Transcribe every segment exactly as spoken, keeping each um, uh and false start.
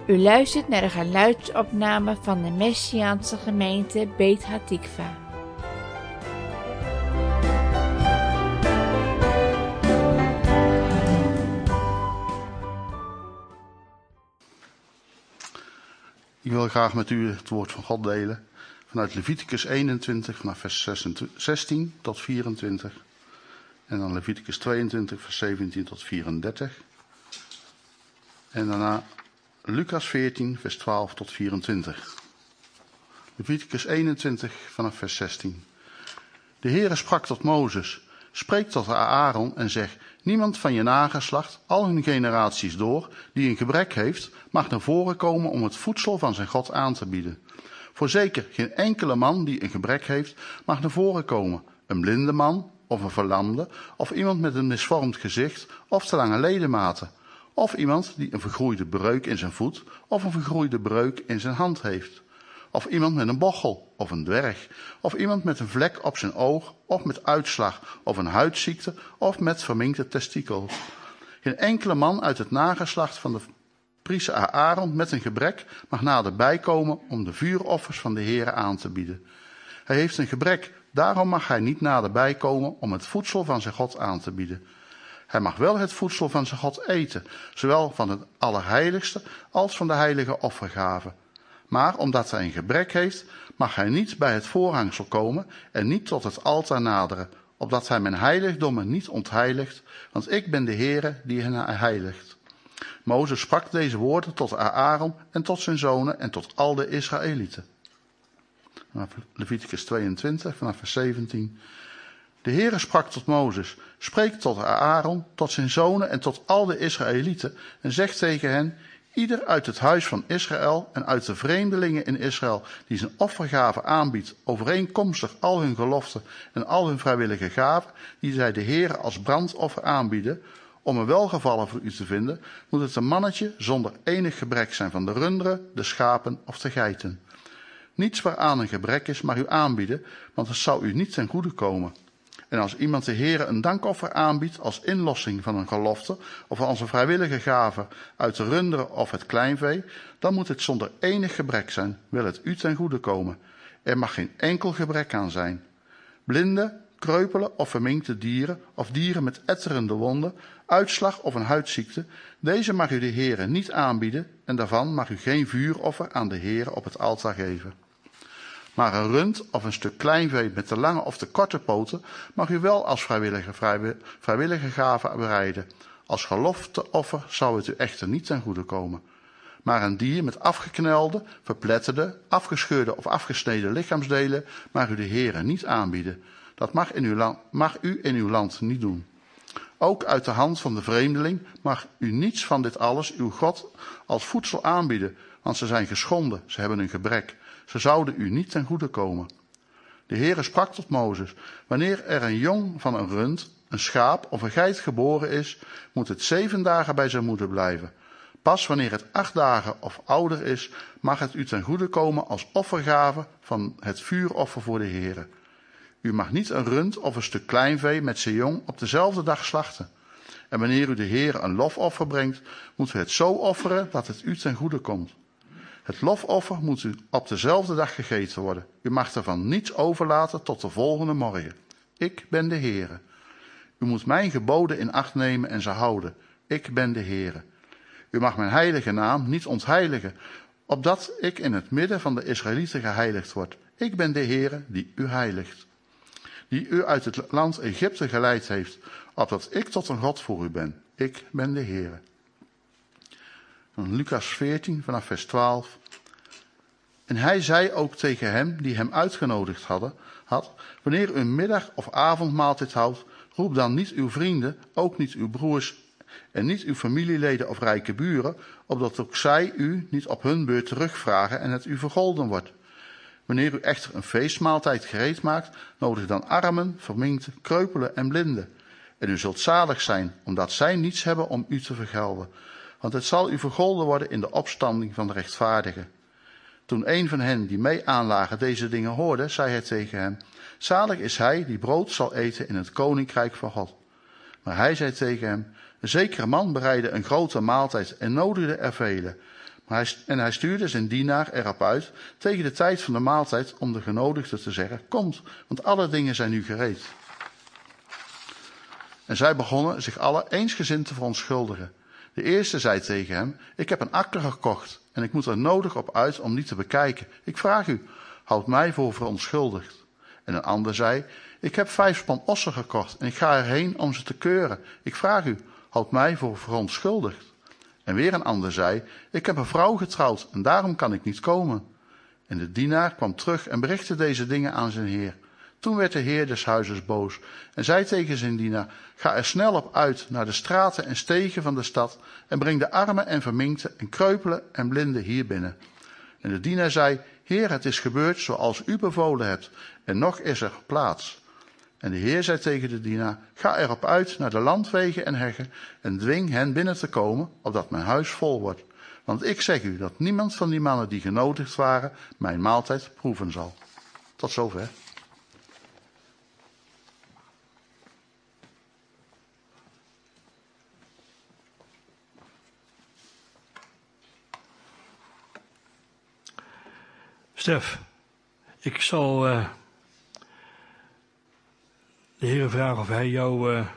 U luistert naar de geluidsopname van de Messiaanse gemeente Beit Hatikva. Ik wil graag met u het woord van God delen vanuit Leviticus eenentwintig, vanaf vers zestien tot vierentwintig. En dan Leviticus tweeëntwintig, vers zeventien tot vierendertig. En daarna Lucas veertien, vers twaalf tot vierentwintig. Leviticus eenentwintig, vanaf vers zestien. De Heere sprak tot Mozes: spreek tot Aaron en zeg: niemand van je nageslacht, al hun generaties door, die een gebrek heeft, mag naar voren komen om het voedsel van zijn God aan te bieden. Voorzeker, geen enkele man die een gebrek heeft, mag naar voren komen. Een blinde man, of een verlamde, of iemand met een misvormd gezicht, of te lange ledematen. Of iemand die een vergroeide breuk in zijn voet, of een vergroeide breuk in zijn hand heeft. Of iemand met een bochel, of een dwerg. Of iemand met een vlek op zijn oog, of met uitslag, of een huidziekte, of met verminkte testikels. Geen enkele man uit het nageslacht van de priester Aaron met een gebrek mag naderbij komen om de vuuroffers van de Heere aan te bieden. Hij heeft een gebrek, daarom mag hij niet naderbij komen om het voedsel van zijn God aan te bieden. Hij mag wel het voedsel van zijn God eten, zowel van het allerheiligste als van de heilige offergave. Maar omdat hij een gebrek heeft, mag hij niet bij het voorhangsel komen en niet tot het altaar naderen, opdat hij mijn heiligdommen niet ontheiligt, want ik ben de Heere die hen heiligt. Mozes sprak deze woorden tot Aaron en tot zijn zonen en tot al de Israëlieten. Leviticus tweeëntwintig, vanaf vers zeventien. De Heere sprak tot Mozes: spreek tot Aaron, tot zijn zonen en tot al de Israëlieten en zeg tegen hen: ieder uit het huis van Israël en uit de vreemdelingen in Israël die zijn offergave aanbiedt, overeenkomstig al hun geloften en al hun vrijwillige gaven, die zij de Heere als brandoffer aanbieden, om een welgevallen voor u te vinden, moet het een mannetje zonder enig gebrek zijn van de runderen, de schapen of de geiten. Niets waaraan een gebrek is mag u aanbieden, want het zou u niet ten goede komen. En als iemand de Heere een dankoffer aanbiedt als inlossing van een gelofte of als een vrijwillige gave uit de runderen of het kleinvee, dan moet het zonder enig gebrek zijn, wil het u ten goede komen. Er mag geen enkel gebrek aan zijn. Blinde, kreupele of verminkte dieren of dieren met etterende wonden, uitslag of een huidziekte, deze mag u de Heere niet aanbieden en daarvan mag u geen vuuroffer aan de Heere op het altaar geven. Maar een rund of een stuk kleinvee met de lange of de korte poten mag u wel als vrijwillige, vrijwillige gave bereiden. Als gelofteoffer zou het u echter niet ten goede komen. Maar een dier met afgeknelde, verpletterde, afgescheurde of afgesneden lichaamsdelen mag u de Heere niet aanbieden. Dat mag, in uw land, mag u in uw land niet doen. Ook uit de hand van de vreemdeling mag u niets van dit alles uw God als voedsel aanbieden, want ze zijn geschonden, ze hebben een gebrek. Ze zouden u niet ten goede komen. De Heere sprak tot Mozes: wanneer er een jong van een rund, een schaap of een geit geboren is, moet het zeven dagen bij zijn moeder blijven. Pas wanneer het acht dagen of ouder is, mag het u ten goede komen als offergave van het vuuroffer voor de Heere. U mag niet een rund of een stuk kleinvee met zijn jong op dezelfde dag slachten. En wanneer u de Heere een lofoffer brengt, moet u het zo offeren dat het u ten goede komt. Het lofoffer moet u op dezelfde dag gegeten worden. U mag ervan niets overlaten tot de volgende morgen. Ik ben de Heere. U moet mijn geboden in acht nemen en ze houden. Ik ben de Heere. U mag mijn heilige naam niet ontheiligen, opdat ik in het midden van de Israëlieten geheiligd word. Ik ben de Heere die u heiligt, die u uit het land Egypte geleid heeft, opdat ik tot een God voor u ben. Ik ben de Heere. Dan Lucas veertien, vanaf vers twaalf. En hij zei ook tegen hem, die hem uitgenodigd hadden, had, wanneer u een middag- of avondmaaltijd houdt, roep dan niet uw vrienden, ook niet uw broers en niet uw familieleden of rijke buren, opdat ook zij u niet op hun beurt terugvragen en het u vergolden wordt. Wanneer u echter een feestmaaltijd gereed maakt, nodig dan armen, verminkten, kreupelen en blinden. En u zult zalig zijn, omdat zij niets hebben om u te vergelden. Want het zal u vergolden worden in de opstanding van de rechtvaardigen. Toen een van hen die mee aanlagen deze dingen hoorde, zei hij tegen hem: zalig is hij die brood zal eten in het koninkrijk van God. Maar hij zei tegen hem: een zekere man bereidde een grote maaltijd en nodigde er velen. Maar hij, en hij stuurde zijn dienaar erop uit tegen de tijd van de maaltijd om de genodigden te zeggen, komt, want alle dingen zijn nu gereed. En zij begonnen zich alle eensgezind te verontschuldigen. De eerste zei tegen hem, ik heb een akker gekocht en ik moet er nodig op uit om die te bekijken. Ik vraag u, houd mij voor verontschuldigd. En een ander zei, ik heb vijf span ossen gekocht en ik ga erheen om ze te keuren. Ik vraag u, houd mij voor verontschuldigd. En weer een ander zei, ik heb een vrouw getrouwd en daarom kan ik niet komen. En de dienaar kwam terug en berichtte deze dingen aan zijn heer. Toen werd de heer des huizes boos en zei tegen zijn dienaar, ga er snel op uit naar de straten en stegen van de stad en breng de armen en verminkten en kreupelen en blinden hier binnen. En de dienaar zei, heer, het is gebeurd zoals u bevolen hebt en nog is er plaats. En de heer zei tegen de dienaar, ga erop uit naar de landwegen en heggen en dwing hen binnen te komen, opdat mijn huis vol wordt. Want ik zeg u dat niemand van die mannen die genodigd waren, mijn maaltijd proeven zal. Tot zover. Stef, ik zal uh, de Heer vragen of hij jou uh,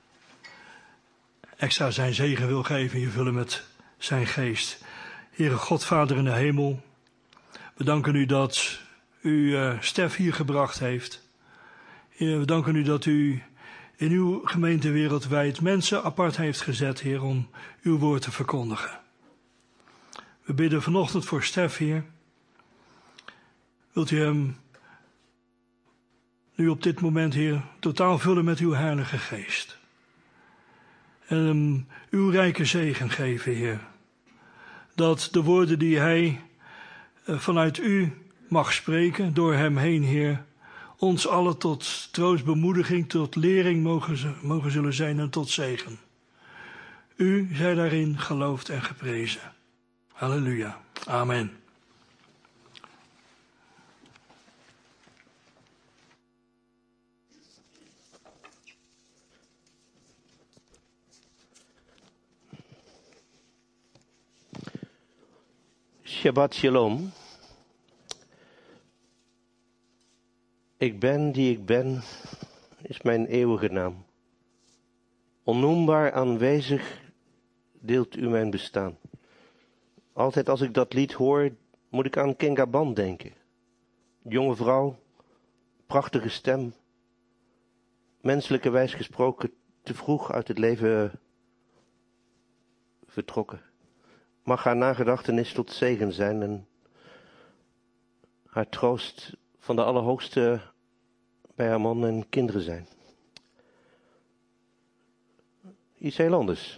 extra zijn zegen wil geven en je vullen met zijn geest. Heere God, Vader in de hemel, we danken u dat u uh, Stef hier gebracht heeft. Heer, we danken u dat u in uw gemeente wereldwijd mensen apart heeft gezet, Heer, om uw woord te verkondigen. We bidden vanochtend voor Stef, Heer. Wilt u hem nu op dit moment, Heer, totaal vullen met uw heilige geest. En hem uw rijke zegen geven, Heer. Dat de woorden die hij vanuit u mag spreken, door hem heen, Heer, ons allen tot troost, bemoediging, tot lering mogen, mogen zullen zijn en tot zegen. U zij daarin geloofd en geprezen. Halleluja. Amen. Shabbat Shalom. Ik ben die ik ben, is mijn eeuwige naam. Onnoembaar aanwezig deelt u mijn bestaan. Altijd als ik dat lied hoor, moet ik aan King Gaban denken. Jonge vrouw, prachtige stem, menselijkerwijs gesproken, te vroeg uit het leven vertrokken. Mag haar nagedachtenis tot zegen zijn en haar troost van de Allerhoogste bij haar man en kinderen zijn. Iets heel anders.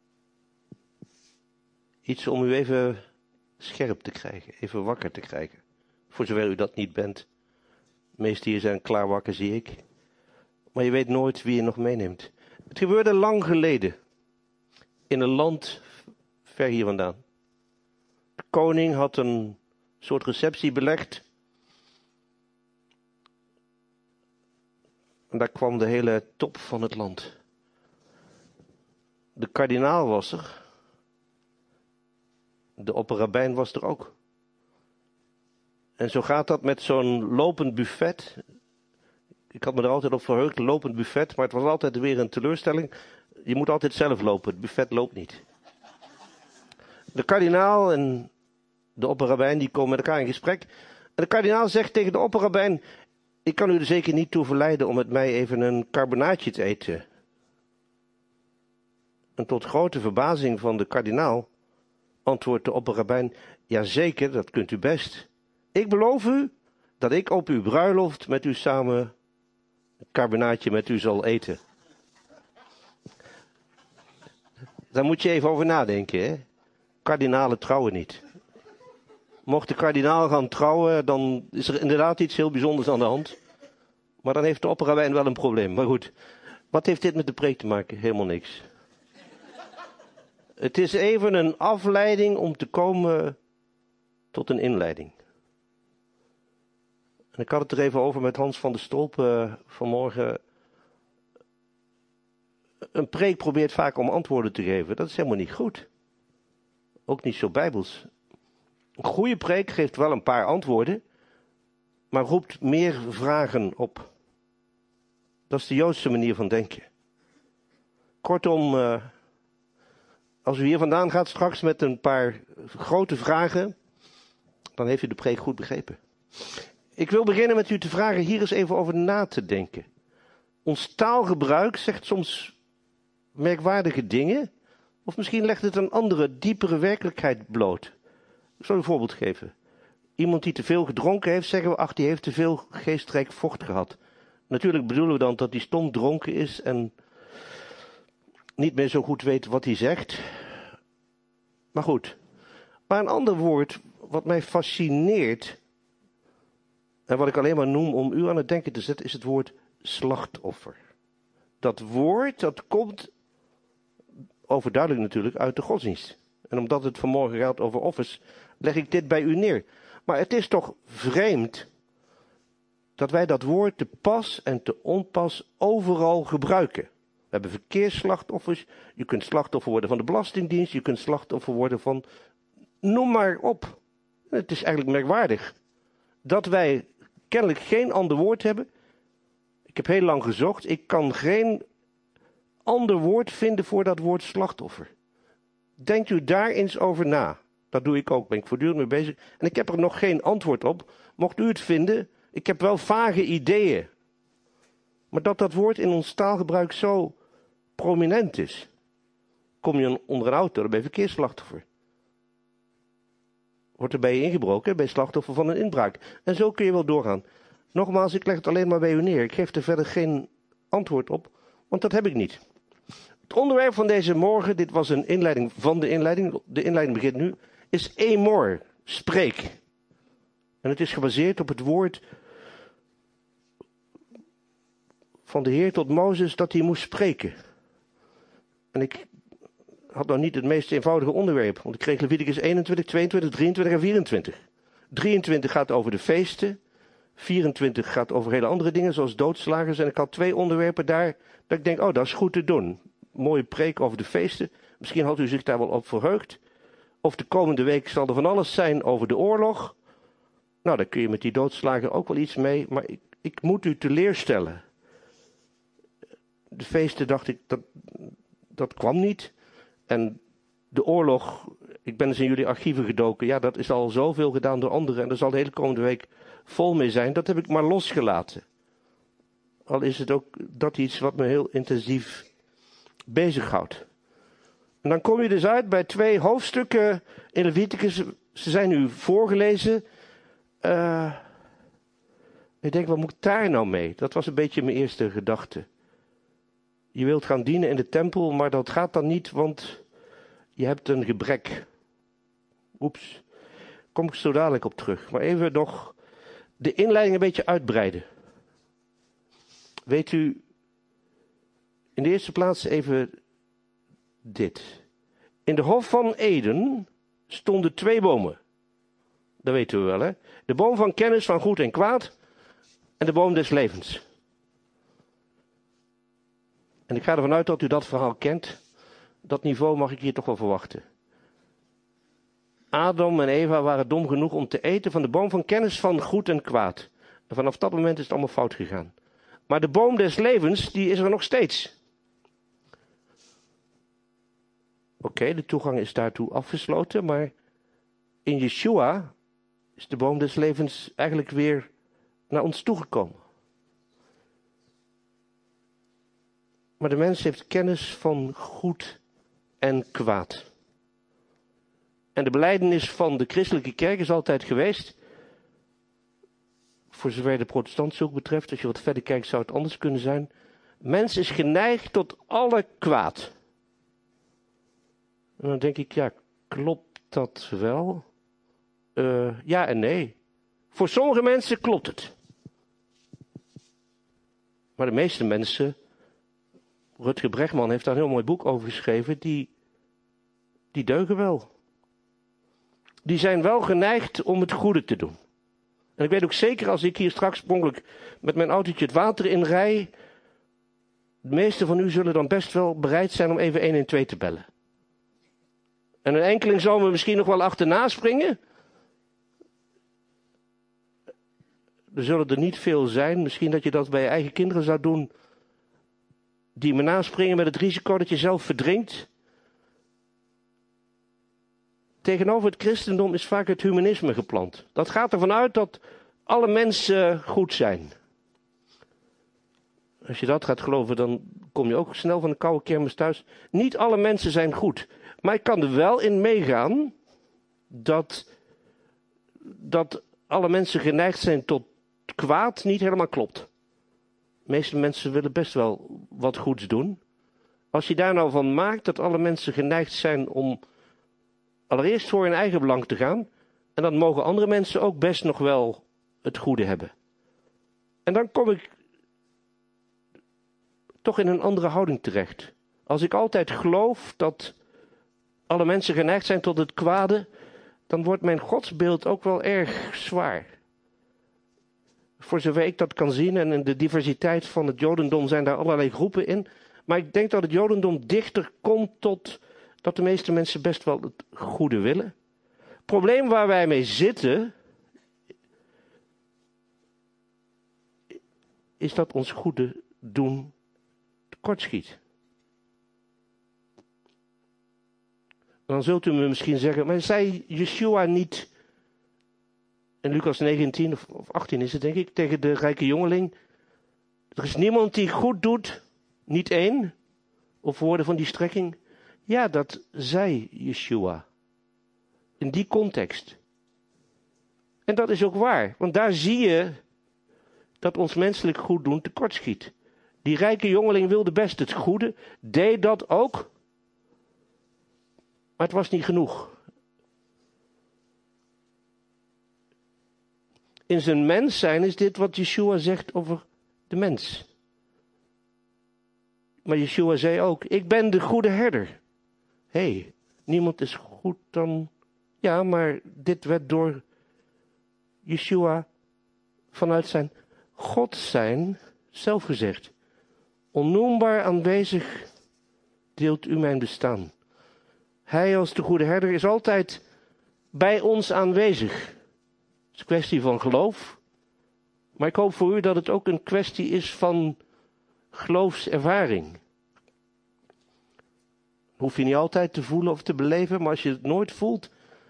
Iets om u even scherp te krijgen, even wakker te krijgen. Voor zover u dat niet bent. De meesten hier zijn klaar wakker, zie ik. Maar je weet nooit wie je nog meeneemt. Het gebeurde lang geleden. In een land ver hier vandaan. De koning had een soort receptie belegd. En daar kwam de hele top van het land. De kardinaal was er. De opperrabijn was er ook. En zo gaat dat met zo'n lopend buffet. Ik had me er altijd op verheugd, lopend buffet, maar het was altijd weer een teleurstelling. Je moet altijd zelf lopen, het buffet loopt niet. De kardinaal en de opperrabijn die komen met elkaar in gesprek. En de kardinaal zegt tegen de opperrabijn, ik kan u er zeker niet toe verleiden om met mij even een carbonaatje te eten. En tot grote verbazing van de kardinaal antwoordt de opperrabijn, jazeker, dat kunt u best. Ik beloof u dat ik op uw bruiloft met u samen een carbonaatje met u zal eten. Daar moet je even over nadenken, hè. Kardinalen trouwen niet. Mocht de kardinaal gaan trouwen, dan is er inderdaad iets heel bijzonders aan de hand. Maar dan heeft de opperrabijn wel een probleem. Maar goed, wat heeft dit met de preek te maken? Helemaal niks. Het is even een afleiding om te komen tot een inleiding. En ik had het er even over met Hans van der Stolp uh, vanmorgen. Een preek probeert vaak om antwoorden te geven. Dat is helemaal niet goed. Ook niet zo bijbels. Een goede preek geeft wel een paar antwoorden, maar roept meer vragen op. Dat is de Joodse manier van denken. Kortom, uh, als u hier vandaan gaat straks met een paar grote vragen, dan heeft u de preek goed begrepen. Ik wil beginnen met u te vragen hier eens even over na te denken. Ons taalgebruik zegt soms merkwaardige dingen, of misschien legt het een andere, diepere werkelijkheid bloot. Ik zal u een voorbeeld geven. Iemand die te veel gedronken heeft, zeggen we, ach, die heeft te veel geestrijk vocht gehad. Natuurlijk bedoelen we dan dat hij stom dronken is en niet meer zo goed weet wat hij zegt. Maar goed. Maar een ander woord wat mij fascineert, en wat ik alleen maar noem om u aan het denken te zetten, is het woord slachtoffer. Dat woord, dat komt overduidelijk natuurlijk uit de godsdienst. En omdat het vanmorgen gaat over offers, leg ik dit bij u neer. Maar het is toch vreemd dat wij dat woord te pas en te onpas overal gebruiken. We hebben verkeersslachtoffers, je kunt slachtoffer worden van de Belastingdienst, je kunt slachtoffer worden van, noem maar op. Het is eigenlijk merkwaardig dat wij kennelijk geen ander woord hebben. Ik heb heel lang gezocht, ik kan geen ander woord vinden voor dat woord slachtoffer. Denkt u daar eens over na. Dat doe ik ook, ben ik voortdurend mee bezig. En ik heb er nog geen antwoord op. Mocht u het vinden, ik heb wel vage ideeën. Maar dat dat woord in ons taalgebruik zo prominent is. Kom je onder een auto, dan ben je verkeersslachtoffer. Wordt er bij je ingebroken, ben je slachtoffer van een inbraak. En zo kun je wel doorgaan. Nogmaals, ik leg het alleen maar bij u neer. Ik geef er verder geen antwoord op, want dat heb ik niet. Het onderwerp van deze morgen, dit was een inleiding van de inleiding, de inleiding begint nu, is emor, spreek. En het is gebaseerd op het woord van de Heer tot Mozes dat hij moest spreken. En ik had nou niet het meest eenvoudige onderwerp, want ik kreeg Leviticus eenentwintig, tweeëntwintig, drieëntwintig en vierentwintig. drieëntwintig gaat over de feesten, vierentwintig gaat over hele andere dingen zoals doodslagers. En ik had twee onderwerpen daar dat ik denk, oh, dat is goed te doen. Mooie preek over de feesten. Misschien had u zich daar wel op verheugd. Of de komende week zal er van alles zijn over de oorlog. Nou, daar kun je met die doodslager ook wel iets mee. Maar ik, ik moet u teleurstellen. De feesten dacht ik, dat, dat kwam niet. En de oorlog, ik ben eens in jullie archieven gedoken. Ja, dat is al zoveel gedaan door anderen. En daar zal de hele komende week vol mee zijn. Dat heb ik maar losgelaten. Al is het ook dat iets wat me heel intensief bezighoudt. En dan kom je dus uit bij twee hoofdstukken in Leviticus. Ze zijn nu voorgelezen. Uh, ik denk, wat moet ik daar nou mee? Dat was een beetje mijn eerste gedachte. Je wilt gaan dienen in de tempel, maar dat gaat dan niet, want je hebt een gebrek. Oeps, kom ik zo dadelijk op terug. Maar even nog de inleiding een beetje uitbreiden. Weet u, in de eerste plaats even dit. In de Hof van Eden stonden twee bomen. Dat weten we wel, hè? De boom van kennis van goed en kwaad en de boom des levens. En ik ga ervan uit dat u dat verhaal kent. Dat niveau mag ik hier toch wel verwachten. Adam en Eva waren dom genoeg om te eten van de boom van kennis van goed en kwaad. En vanaf dat moment is het allemaal fout gegaan. Maar de boom des levens, die is er nog steeds. Oké, okay, de toegang is daartoe afgesloten, maar in Yeshua is de boom des levens eigenlijk weer naar ons toegekomen. Maar de mens heeft kennis van goed en kwaad. En de belijdenis van de christelijke kerk is altijd geweest, voor zover de protestantse ook betreft, als je wat verder kijkt zou het anders kunnen zijn. Mens is geneigd tot alle kwaad. En dan denk ik, ja, klopt dat wel? Uh, ja en nee. Voor sommige mensen klopt het. Maar de meeste mensen, Rutger Bregman heeft daar een heel mooi boek over geschreven, die, die deugen wel. Die zijn wel geneigd om het goede te doen. En ik weet ook zeker, als ik hier straks sprongelijk met mijn autootje het water in rij, de meeste van u zullen dan best wel bereid zijn om even een een twee te bellen. En een enkeling zal me misschien nog wel achterna springen, er zullen er niet veel zijn. Misschien dat je dat bij je eigen kinderen zou doen. Die me naspringen met het risico dat je zelf verdrinkt. Tegenover het christendom is vaak het humanisme geplant. Dat gaat ervan uit dat alle mensen goed zijn. Als je dat gaat geloven, dan kom je ook snel van een koude kermis thuis. Niet alle mensen zijn goed. Maar ik kan er wel in meegaan dat, dat alle mensen geneigd zijn tot kwaad niet helemaal klopt. De meeste mensen willen best wel wat goeds doen. Als je daar nou van maakt dat alle mensen geneigd zijn om allereerst voor hun eigen belang te gaan. En dan mogen andere mensen ook best nog wel het goede hebben. En dan kom ik toch in een andere houding terecht. Als ik altijd geloof dat alle mensen geneigd zijn tot het kwade, dan wordt mijn godsbeeld ook wel erg zwaar. Voor zover ik dat kan zien, en in de diversiteit van het jodendom zijn daar allerlei groepen in. Maar ik denk dat het jodendom dichter komt tot dat de meeste mensen best wel het goede willen. Het probleem waar wij mee zitten is dat ons goede doen tekortschiet. Dan zult u me misschien zeggen, maar zei Yeshua niet in Lucas negentien of achttien is het denk ik, tegen de rijke jongeling: er is niemand die goed doet, niet één, of woorden van die strekking. Ja, dat zei Yeshua. In die context. En dat is ook waar, want daar zie je dat ons menselijk goed doen tekortschiet. Die rijke jongeling wilde best het goede, deed dat ook, maar het was niet genoeg. In zijn mens zijn is dit wat Yeshua zegt over de mens. Maar Yeshua zei ook, ik ben de goede herder. Hé, hey, niemand is goed dan... Ja, maar dit werd door Yeshua vanuit zijn God zijn zelf gezegd. Onnoembaar aanwezig deelt u mijn bestaan. Hij als de goede herder is altijd bij ons aanwezig. Het is een kwestie van geloof. Maar ik hoop voor u dat het ook een kwestie is van geloofservaring. Hoef je niet altijd te voelen of te beleven, maar als je het nooit voelt,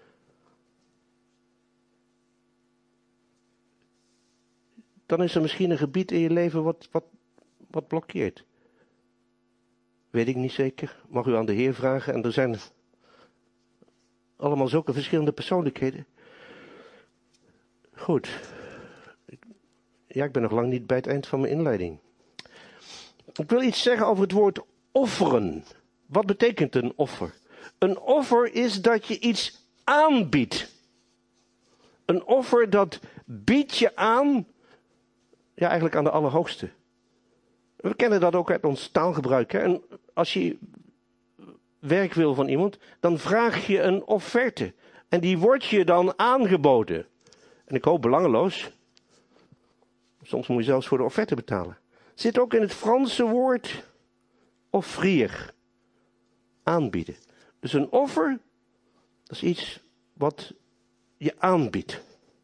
dan is er misschien een gebied in je leven wat, wat, wat blokkeert. Weet ik niet zeker. Mag u aan de Heer vragen. En er zijn allemaal zulke verschillende persoonlijkheden. Goed. Ja, ik ben nog lang niet bij het eind van mijn inleiding. Ik wil iets zeggen over het woord offeren. Wat betekent een offer? Een offer is dat je iets aanbiedt. Een offer dat biedt je aan, ja eigenlijk aan de Allerhoogste. We kennen dat ook uit ons taalgebruik. Hè? En als je werk wil van iemand, dan vraag je een offerte. En die wordt je dan aangeboden. En ik hoop belangeloos. Soms moet je zelfs voor de offerte betalen. Zit ook in het Franse woord offrir. Aanbieden. Dus een offer, dat is iets wat je aanbiedt.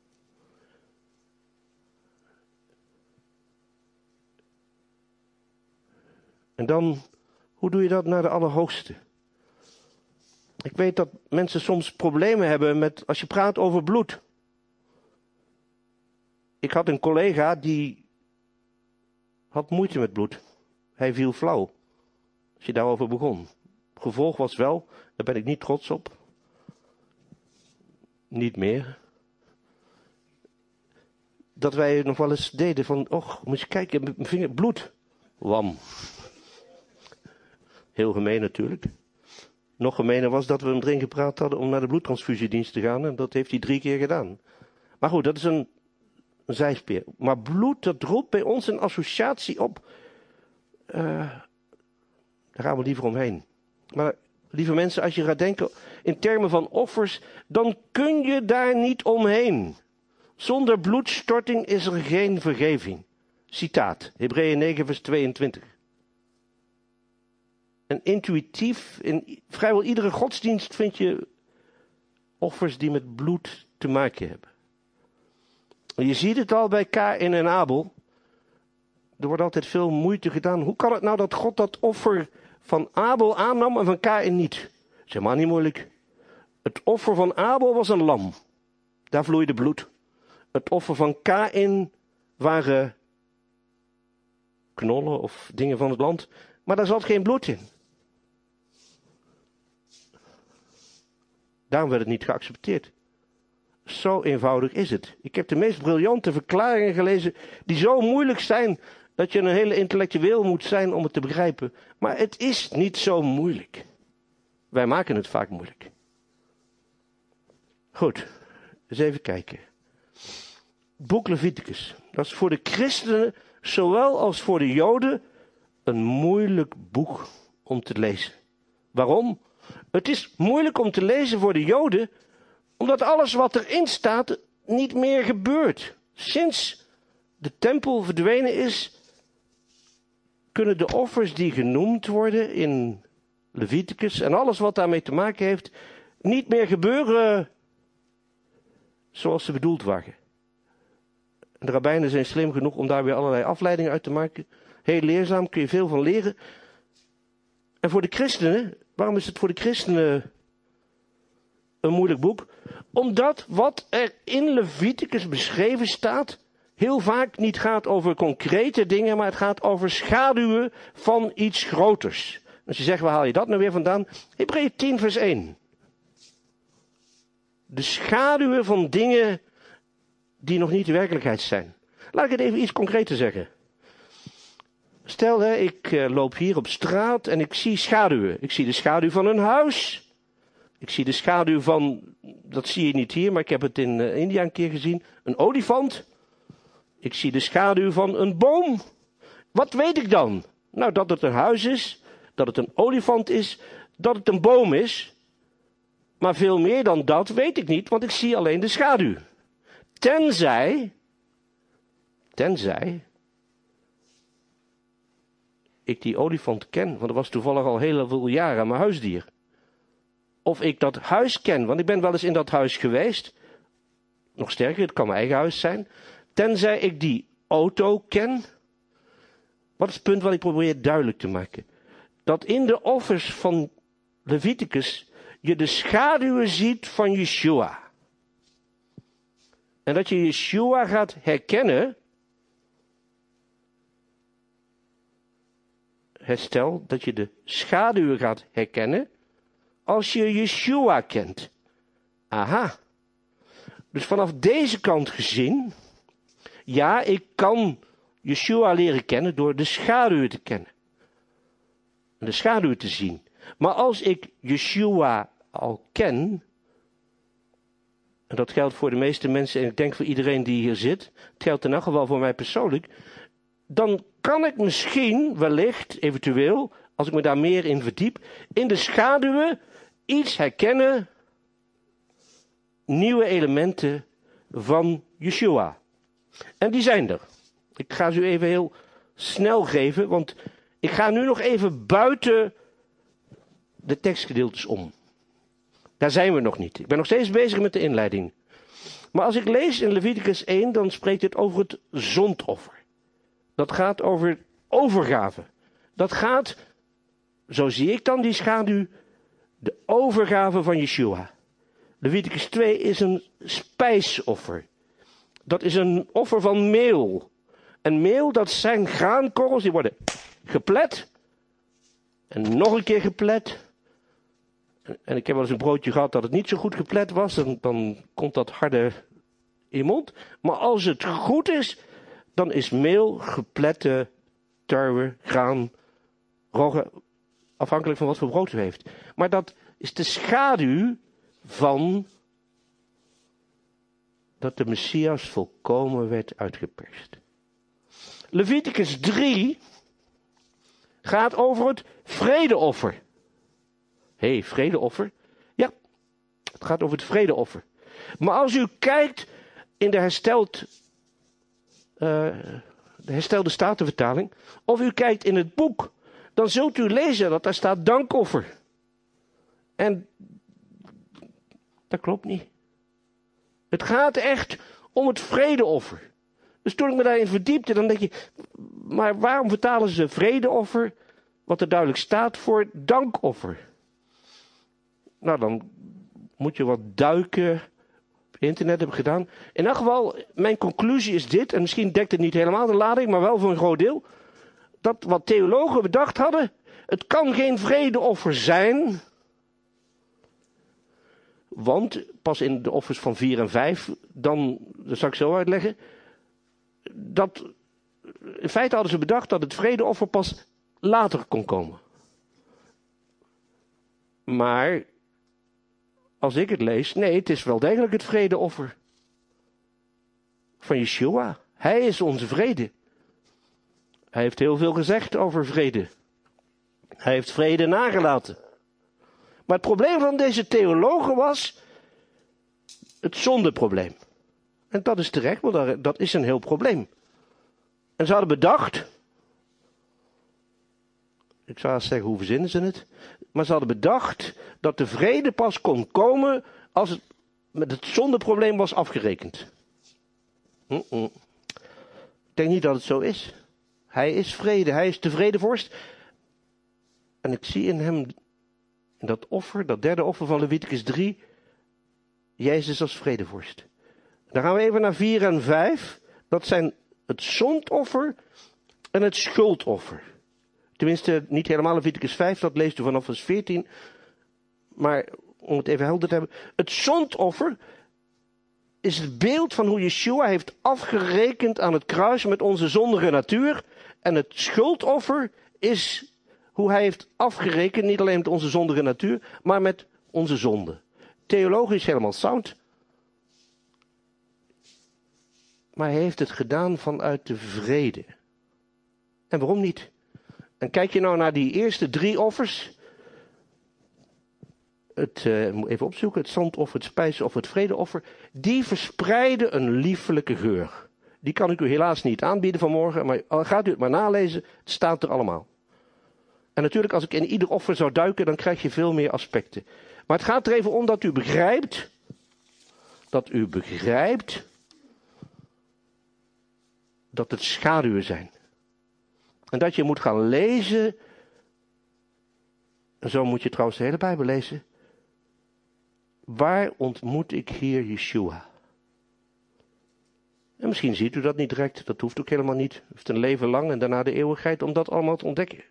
En dan, hoe doe je dat naar de Allerhoogste? Ik weet dat mensen soms problemen hebben met, als je praat over bloed. Ik had een collega die had moeite met bloed. Hij viel flauw, als je daarover begon. Gevolg was wel, daar ben ik niet trots op. Niet meer. Dat wij nog wel eens deden van, och, moet je kijken, mijn vinger, bloed. Wam. Heel gemeen natuurlijk. Nog gemener was dat we hem erin gepraat hadden om naar de bloedtransfusiedienst te gaan. En dat heeft hij drie keer gedaan. Maar goed, dat is een, een zijspeer. Maar bloed, dat roept bij ons een associatie op. Uh, daar gaan we liever omheen. Maar lieve mensen, als je gaat denken in termen van offers, dan kun je daar niet omheen. Zonder bloedstorting is er geen vergeving. Citaat, Hebreeën negen vers tweeëntwintig. En intuïtief, in vrijwel iedere godsdienst vind je offers die met bloed te maken hebben. Je ziet het al bij Kaïn en Abel. Er wordt altijd veel moeite gedaan. Hoe kan het nou dat God dat offer van Abel aannam en van Kaïn niet? Dat is helemaal niet moeilijk. Het offer van Abel was een lam. Daar vloeide bloed. Het offer van Kaïn waren knollen of dingen van het land. Maar daar zat geen bloed in. Daarom werd het niet geaccepteerd. Zo eenvoudig is het. Ik heb de meest briljante verklaringen gelezen die zo moeilijk zijn dat je een hele intellectueel moet zijn om het te begrijpen. Maar het is niet zo moeilijk. Wij maken het vaak moeilijk. Goed, eens even kijken. Boek Leviticus. Dat is voor de christenen, zowel als voor de Joden, een moeilijk boek om te lezen. Waarom? Het is moeilijk om te lezen voor de Joden, omdat alles wat erin staat niet meer gebeurt. Sinds de tempel verdwenen is, kunnen de offers die genoemd worden in Leviticus en alles wat daarmee te maken heeft, niet meer gebeuren zoals ze bedoeld waren. De rabbijnen zijn slim genoeg om daar weer allerlei afleidingen uit te maken. Heel leerzaam, kun je veel van leren. En voor de christenen, waarom is het voor de christenen een moeilijk boek? Omdat wat er in Leviticus beschreven staat, heel vaak niet gaat over concrete dingen, maar het gaat over schaduwen van iets groters. Als je zegt, waar haal je dat nou weer vandaan? Hebreeën tien vers één. De schaduwen van dingen die nog niet de werkelijkheid zijn. Laat ik het even iets concreter zeggen. Stel, hè, ik uh, loop hier op straat en ik zie schaduwen. Ik zie de schaduw van een huis. Ik zie de schaduw van, dat zie je niet hier, maar ik heb het in uh, India een keer gezien, een olifant. Ik zie de schaduw van een boom. Wat weet ik dan? Nou, dat het een huis is, dat het een olifant is, dat het een boom is. Maar veel meer dan dat weet ik niet, want ik zie alleen de schaduw. Tenzij, tenzij, ik die olifant ken, want dat was toevallig al heel veel jaren mijn huisdier. Of ik dat huis ken, want ik ben wel eens in dat huis geweest. Nog sterker, het kan mijn eigen huis zijn. Tenzij ik die auto ken. Wat is het punt wat ik probeer duidelijk te maken? Dat in de offers van Leviticus je de schaduwen ziet van Yeshua. En dat je Yeshua gaat herkennen. Herstel, dat je de schaduwen gaat herkennen als je Yeshua kent. Aha. Dus vanaf deze kant gezien, ja, ik kan Yeshua leren kennen door de schaduwen te kennen. En de schaduwen te zien. Maar als ik Yeshua al ken, en dat geldt voor de meeste mensen en ik denk voor iedereen die hier zit, het geldt in elk geval voor mij persoonlijk, dan kan ik misschien, wellicht, eventueel, als ik me daar meer in verdiep, in de schaduwen iets herkennen, nieuwe elementen van Yeshua. En die zijn er. Ik ga ze u even heel snel geven, want ik ga nu nog even buiten de tekstgedeeltes om. Daar zijn we nog niet. Ik ben nog steeds bezig met de inleiding. Maar als ik lees in Leviticus één, dan spreekt het over het zondoffer. Dat gaat over overgave. Dat gaat, zo zie ik dan die schaduw, de overgave van Yeshua. Leviticus twee is een spijsoffer. Dat is een offer van meel. En meel, dat zijn graankorrels, die worden geplet. En nog een keer geplet. En ik heb wel eens een broodje gehad dat het niet zo goed geplet was. Dan, dan komt dat harder in je mond. Maar als het goed is, dan is meel geplette tarwe, graan, rogge, afhankelijk van wat voor brood u heeft. Maar dat is de schaduw van dat de Messias volkomen werd uitgeperst. Leviticus drie gaat over het vredeoffer. Hé, hey, vredeoffer? Ja, het gaat over het vredeoffer. Maar als u kijkt in de hersteld, uh, de herstelde Statenvertaling, of u kijkt in het boek, dan zult u lezen dat daar staat dankoffer. En dat klopt niet. Het gaat echt om het vredeoffer. Dus toen ik me daarin verdiepte, dan denk je, maar waarom vertalen ze vredeoffer, wat er duidelijk staat, voor dankoffer? Nou, dan moet je wat duiken op internet hebben gedaan. In elk geval, mijn conclusie is dit, en misschien dekt het niet helemaal de lading, maar wel voor een groot deel, dat wat theologen bedacht hadden, het kan geen vredeoffer zijn, want pas in de offers van vier en vijf, dan, dat zal ik zo uitleggen, dat in feite hadden ze bedacht dat het vredeoffer pas later kon komen. Maar als ik het lees, nee, het is wel degelijk het vredeoffer van Yeshua. Hij is onze vrede. Hij heeft heel veel gezegd over vrede. Hij heeft vrede nagelaten. Maar het probleem van deze theologen was het zondeprobleem. En dat is terecht, want dat is een heel probleem. En ze hadden bedacht, ik zou eens zeggen, hoe verzinnen ze het? Maar ze hadden bedacht dat de vrede pas kon komen als het met het zondeprobleem was afgerekend. Mm-mm. Ik denk niet dat het zo is. Hij is vrede, hij is de vredevorst. En ik zie in hem, in dat offer, dat derde offer van Leviticus drie, Jezus als vredevorst. Dan gaan we even naar vier en vijf. Dat zijn het zondoffer en het schuldoffer. Tenminste, niet helemaal Leviticus vijf, dat leest u vanaf vers veertien. Maar om het even helder te hebben. Het zondoffer is het beeld van hoe Yeshua heeft afgerekend aan het kruis met onze zondige natuur. En het schuldoffer is hoe hij heeft afgerekend, niet alleen met onze zondige natuur, maar met onze zonde. Theologisch helemaal sound. Maar hij heeft het gedaan vanuit de vrede. En waarom niet? En kijk je nou naar die eerste drie offers. Het, uh, moet even opzoeken, het zondoffer, het spijsoffer, het vredeoffer. Die verspreiden een liefelijke geur. Die kan ik u helaas niet aanbieden vanmorgen, maar gaat u het maar nalezen. Het staat er allemaal. En natuurlijk, als ik in ieder offer zou duiken, dan krijg je veel meer aspecten. Maar het gaat er even om dat u begrijpt, dat u begrijpt, dat het schaduwen zijn. En dat je moet gaan lezen, en zo moet je trouwens de hele Bijbel lezen. Waar ontmoet ik hier Yeshua? En misschien ziet u dat niet direct, dat hoeft ook helemaal niet. U heeft een leven lang en daarna de eeuwigheid om dat allemaal te ontdekken.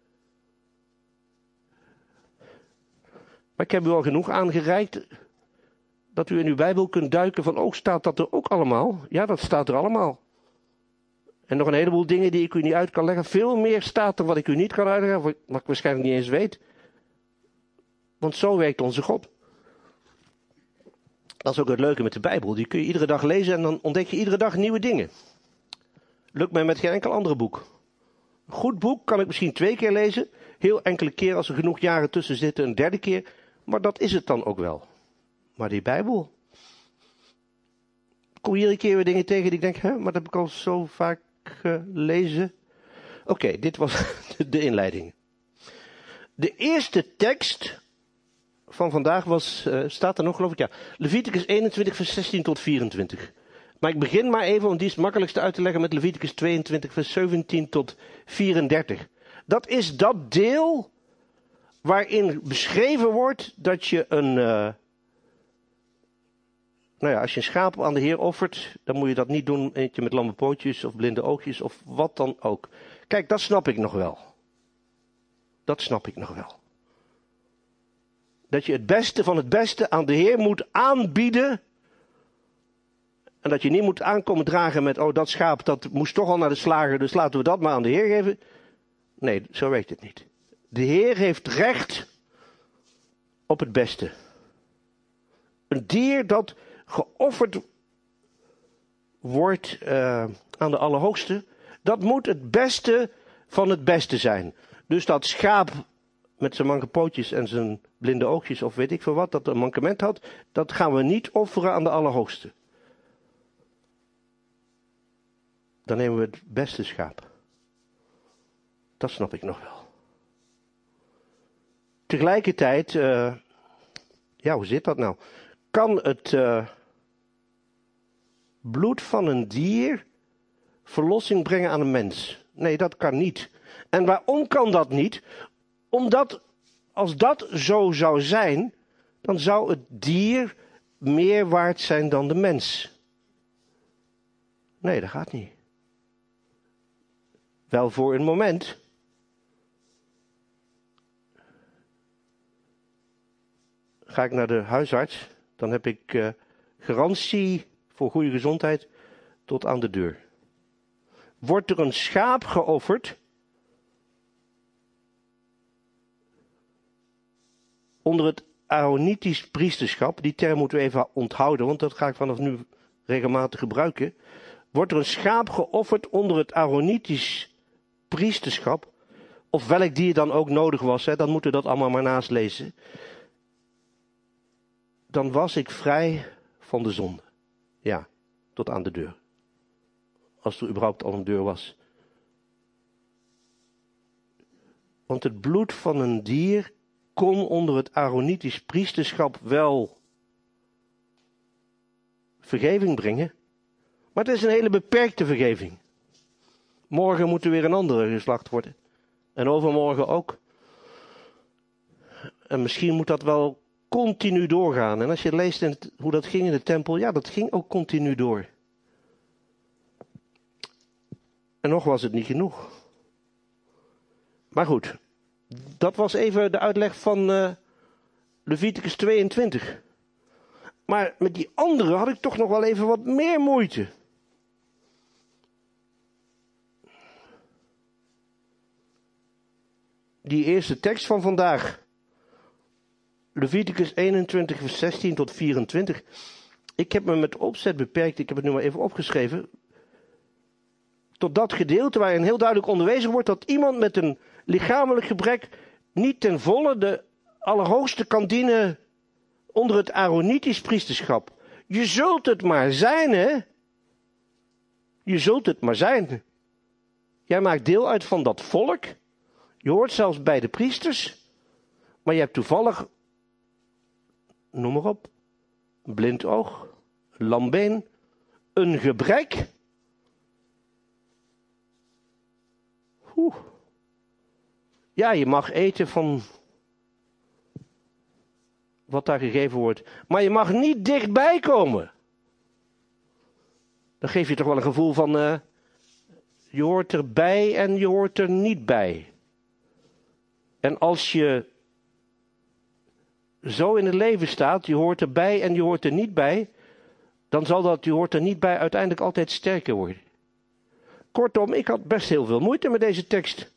Maar ik heb u al genoeg aangereikt dat u in uw Bijbel kunt duiken van, oh, staat dat er ook allemaal? Ja, dat staat er allemaal. En nog een heleboel dingen die ik u niet uit kan leggen. Veel meer staat er wat ik u niet kan uitleggen, wat ik waarschijnlijk niet eens weet. Want zo werkt onze God. Dat is ook het leuke met de Bijbel. Die kun je iedere dag lezen en dan ontdek je iedere dag nieuwe dingen. Lukt mij met geen enkel andere boek. Een goed boek kan ik misschien twee keer lezen. Heel enkele keer als er genoeg jaren tussen zitten een derde keer. Maar dat is het dan ook wel. Maar die Bijbel. Ik kom hier een keer weer dingen tegen die ik denk, hè, maar dat heb ik al zo vaak gelezen. Oké, okay, dit was de inleiding. De eerste tekst van vandaag was, uh, staat er nog geloof ik, ja. Leviticus eenentwintig vers zestien tot vierentwintig. Maar ik begin maar even, want die is het makkelijkste uit te leggen met Leviticus tweeëntwintig vers zeventien tot vierendertig. Dat is dat deel waarin beschreven wordt dat je een, uh, nou ja, als je een schaap aan de Heer offert, dan moet je dat niet doen eentje met lamme pootjes of blinde oogjes of wat dan ook. Kijk, dat snap ik nog wel. Dat snap ik nog wel. Dat je het beste van het beste aan de Heer moet aanbieden. En dat je niet moet aankomen dragen met, oh dat schaap dat moest toch al naar de slager, dus laten we dat maar aan de Heer geven. Nee, zo werkt het niet. De Heer heeft recht op het beste. Een dier dat geofferd wordt uh, aan de Allerhoogste, dat moet het beste van het beste zijn. Dus dat schaap met zijn manke pootjes en zijn blinde oogjes of weet ik veel wat, dat een mankement had, dat gaan we niet offeren aan de Allerhoogste. Dan nemen we het beste schaap. Dat snap ik nog wel. Tegelijkertijd, uh, ja, hoe zit dat nou? Kan het, uh, bloed van een dier verlossing brengen aan een mens? Nee, dat kan niet. En waarom kan dat niet? Omdat als dat zo zou zijn, dan zou het dier meer waard zijn dan de mens. Nee, dat gaat niet. Wel voor een moment. Ga ik naar de huisarts, dan heb ik uh, garantie voor goede gezondheid tot aan de deur. Wordt er een schaap geofferd onder het Aaronitisch priesterschap, die term moeten we even onthouden, want dat ga ik vanaf nu regelmatig gebruiken. Wordt er een schaap geofferd onder het Aaronitisch priesterschap, of welk dier dan ook nodig was, hè, dan moeten we dat allemaal maar naast lezen. Dan was ik vrij van de zonde. Ja, tot aan de deur. Als er überhaupt al een deur was. Want het bloed van een dier kon onder het Aaronitisch priesterschap wel vergeving brengen. Maar het is een hele beperkte vergeving. Morgen moet er weer een andere geslacht worden. En overmorgen ook. En misschien moet dat wel continu doorgaan. En als je leest in het, hoe dat ging in de tempel, ja, dat ging ook continu door. En nog was het niet genoeg. Maar goed, dat was even de uitleg van uh, Leviticus tweeëntwintig. Maar met die andere had ik toch nog wel even wat meer moeite. Die eerste tekst van vandaag. Leviticus eenentwintig, vers zestien tot vierentwintig. Ik heb me met opzet beperkt, ik heb het nu maar even opgeschreven. Tot dat gedeelte waarin heel duidelijk onderwezen wordt dat iemand met een lichamelijk gebrek niet ten volle de allerhoogste kan dienen onder het Aaronitisch priesterschap. Je zult het maar zijn, hè? Je zult het maar zijn. Jij maakt deel uit van dat volk. Je hoort zelfs bij de priesters. Maar je hebt toevallig, noem maar op, een blind oog, een lambeen, een gebrek. Oeh. Ja, je mag eten van wat daar gegeven wordt. Maar je mag niet dichtbij komen. Dan geef je toch wel een gevoel van, uh, je hoort erbij en je hoort er niet bij. En als je zo in het leven staat, je hoort erbij en je hoort er niet bij, dan zal dat, je hoort er niet bij, uiteindelijk altijd sterker worden. Kortom, ik had best heel veel moeite met deze tekst.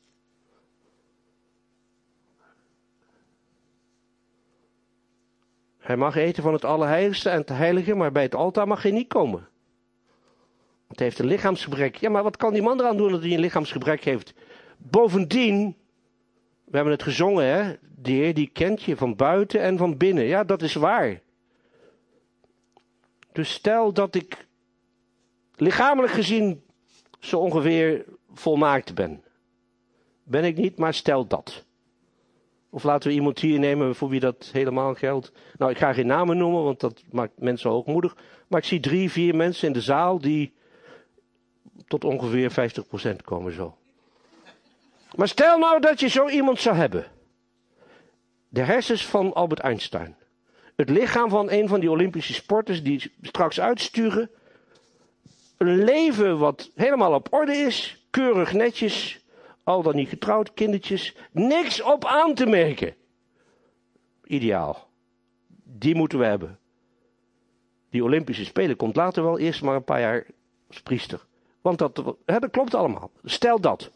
Hij mag eten van het allerheiligste en het heilige, maar bij het altaar mag hij niet komen. Want hij heeft een lichaamsgebrek. Ja, maar wat kan die man eraan doen dat hij een lichaamsgebrek heeft? Bovendien, we hebben het gezongen, hè? De Heer die kent je van buiten en van binnen. Ja, dat is waar. Dus stel dat ik lichamelijk gezien zo ongeveer volmaakt ben. Ben ik niet, maar stel dat. Of laten we iemand hier nemen voor wie dat helemaal geldt. Nou, ik ga geen namen noemen, want dat maakt mensen hoogmoedig. Maar ik zie drie, vier mensen in de zaal die tot ongeveer vijftig procent komen zo. Maar stel nou dat je zo iemand zou hebben. De hersens van Albert Einstein. Het lichaam van een van die Olympische sporters die straks uitsturen. Een leven wat helemaal op orde is. Keurig netjes. Al dan niet getrouwd, kindertjes. Niks op aan te merken. Ideaal. Die moeten we hebben. Die Olympische Spelen komt later wel. Eerst maar een paar jaar als priester. Want dat, hè, dat klopt allemaal. Stel dat.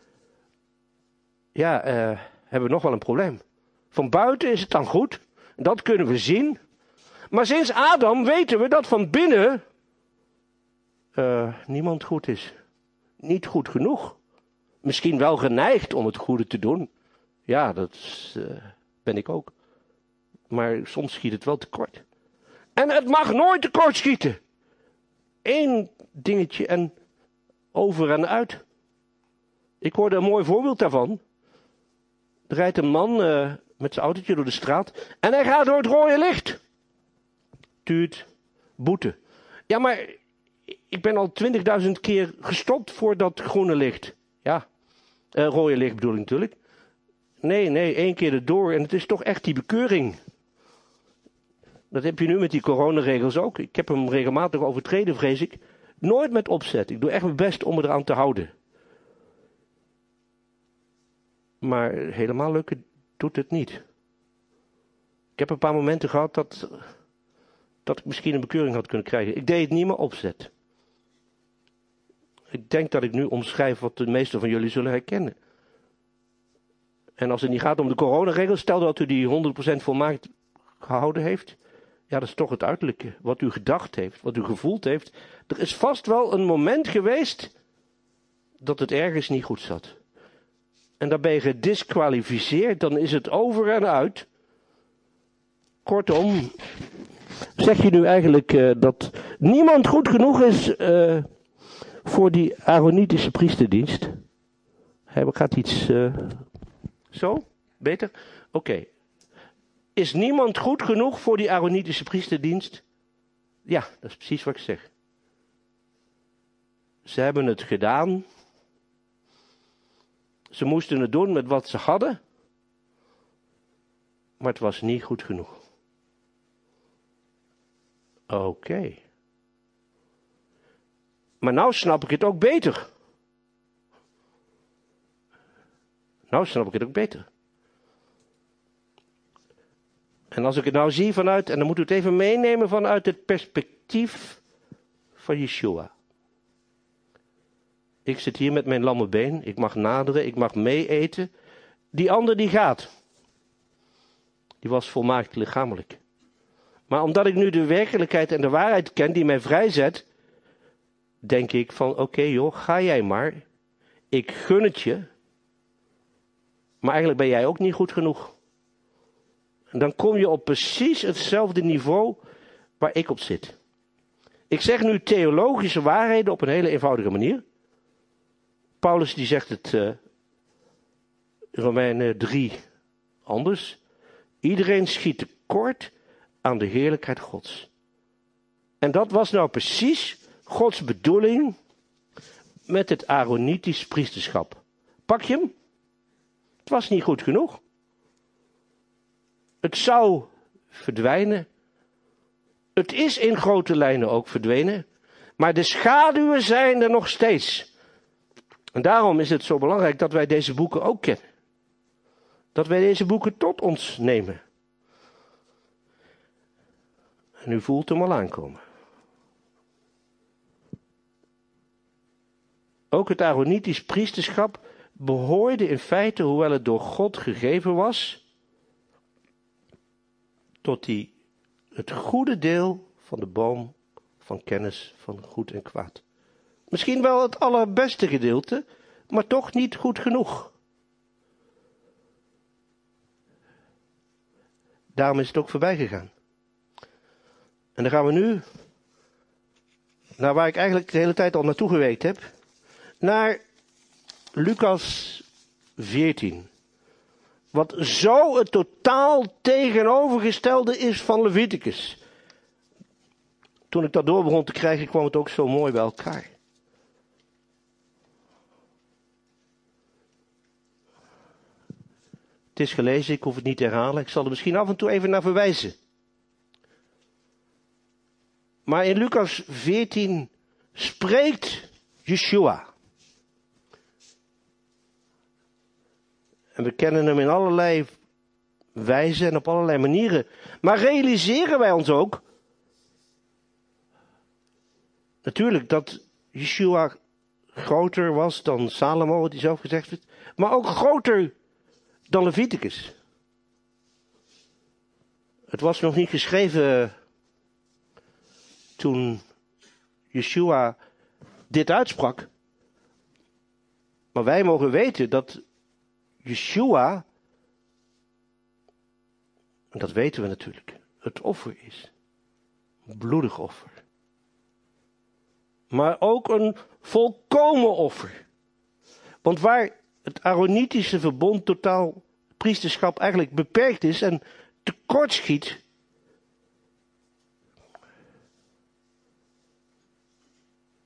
Ja, uh, hebben we nog wel een probleem. Van buiten is het dan goed. Dat kunnen we zien. Maar sinds Adam weten we dat van binnen uh, niemand goed is. Niet goed genoeg. Misschien wel geneigd om het goede te doen. Ja, dat uh, ben ik ook. Maar soms schiet het wel tekort. En het mag nooit tekort schieten. Eén dingetje en over en uit. Ik hoorde een mooi voorbeeld daarvan. Er rijdt een man uh, met zijn autootje door de straat. En hij gaat door het rode licht. Tuut, boete. Ja, maar ik ben al twintigduizend keer gestopt voor dat groene licht. Ja, uh, rode licht bedoel ik natuurlijk. Nee, nee, één keer erdoor en het is toch echt die bekeuring. Dat heb je nu met die coronaregels ook. Ik heb hem regelmatig overtreden, vrees ik. Nooit met opzet. Ik doe echt mijn best om me eraan te houden. Maar helemaal lukken doet het niet. Ik heb een paar momenten gehad dat, dat ik misschien een bekeuring had kunnen krijgen. Ik deed het niet meer opzet. Ik denk dat ik nu omschrijf wat de meesten van jullie zullen herkennen. En als het niet gaat om de coronaregels, stel dat u die honderd procent volmaakt gehouden heeft. Ja, dat is toch het uiterlijke. Wat u gedacht heeft, wat u gevoeld heeft. Er is vast wel een moment geweest dat het ergens niet goed zat. En dan ben je gedisqualificeerd, dan is het over en uit. Kortom, zeg je nu eigenlijk uh, dat niemand goed genoeg is uh, voor die Aaronitische priesterdienst? Hij gaat iets... Uh, zo? Beter? Oké. Okay. Is niemand goed genoeg voor die Aaronitische priesterdienst? Ja, dat is precies wat ik zeg. Ze hebben het gedaan. Ze moesten het doen met wat ze hadden. Maar het was niet goed genoeg. Oké. Okay. Maar nou snap ik het ook beter. Nou snap ik het ook beter. En als ik het nou zie vanuit, en dan moet u het even meenemen vanuit het perspectief van Yeshua. Ik zit hier met mijn lamme been, ik mag naderen, ik mag meeeten. Die ander die gaat. Die was volmaakt lichamelijk. Maar omdat ik nu de werkelijkheid en de waarheid ken die mij vrijzet, denk ik van oké okay, joh, ga jij maar. Ik gun het je. Maar eigenlijk ben jij ook niet goed genoeg. En dan kom je op precies hetzelfde niveau waar ik op zit. Ik zeg nu theologische waarheden op een hele eenvoudige manier. Paulus die zegt het uh, Romeinen drie anders. Iedereen schiet tekort aan de heerlijkheid Gods. En dat was nou precies Gods bedoeling met het Aaronitisch priesterschap. Pak je hem? Het was niet goed genoeg. Het zou verdwijnen. Het is in grote lijnen ook verdwenen. Maar de schaduwen zijn er nog steeds. En daarom is het zo belangrijk dat wij deze boeken ook kennen. Dat wij deze boeken tot ons nemen. En u voelt hem al aankomen. Ook het Aaronitisch priesterschap behoorde in feite, hoewel het door God gegeven was, tot die, het goede deel van de boom van kennis van goed en kwaad. Misschien wel het allerbeste gedeelte, maar toch niet goed genoeg. Daarom is het ook voorbij gegaan. En dan gaan we nu, naar waar ik eigenlijk de hele tijd al naartoe gewerkt heb, naar Lucas veertien. Wat zo het totaal tegenovergestelde is van Leviticus. Toen ik dat door begon te krijgen, kwam het ook zo mooi bij elkaar. Het is gelezen, ik hoef het niet te herhalen. Ik zal er misschien af en toe even naar verwijzen. Maar in Lucas veertien spreekt Yeshua. En we kennen hem in allerlei wijzen en op allerlei manieren. Maar realiseren wij ons ook, natuurlijk, dat Yeshua groter was dan Salomo, wat hij zelf gezegd heeft. Maar ook groter dan Leviticus. Het was nog niet geschreven toen Yeshua dit uitsprak. Maar wij mogen weten dat Yeshua, en dat weten we natuurlijk, het offer is. Een bloedig offer. Maar ook een volkomen offer. Want waar het Aaronitische verbond totaal priesterschap eigenlijk beperkt is en tekortschiet,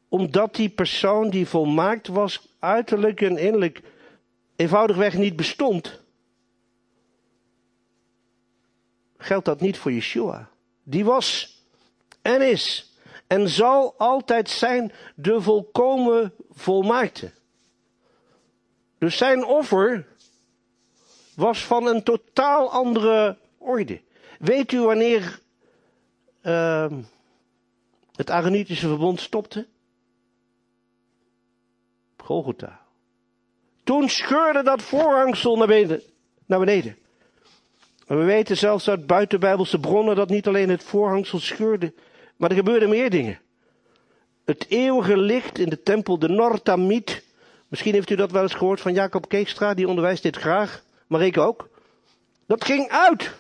Omdat die persoon die volmaakt was, uiterlijk en innerlijk, eenvoudigweg niet bestond, geldt dat niet voor Yeshua. Die was en is en zal altijd zijn de volkomen volmaakte. Dus zijn offer was van een totaal andere orde. Weet u wanneer uh, het Aaronitische verbond stopte? Golgotha. Toen scheurde dat voorhangsel naar beneden. Naar beneden. En we weten zelfs uit buitenbijbelse bronnen dat niet alleen het voorhangsel scheurde, maar er gebeurden meer dingen. Het eeuwige licht in de tempel, de Nortamid. Misschien heeft u dat wel eens gehoord van Jacob Keegstra, die onderwijst dit graag, maar ik ook. Dat ging uit.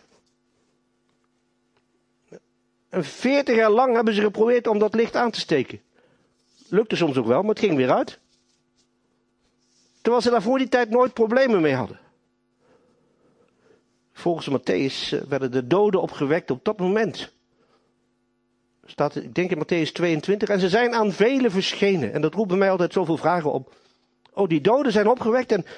En veertig jaar lang hebben ze geprobeerd om dat licht aan te steken. Lukte soms ook wel, maar het ging weer uit. Terwijl ze daar voor die tijd nooit problemen mee hadden. Volgens Matthäus werden de doden opgewekt op dat moment. Staat, ik denk in Matthäus tweeëntwintig. En ze zijn aan velen verschenen. En dat roept bij mij altijd zoveel vragen op. Oh, die doden zijn opgewekt. En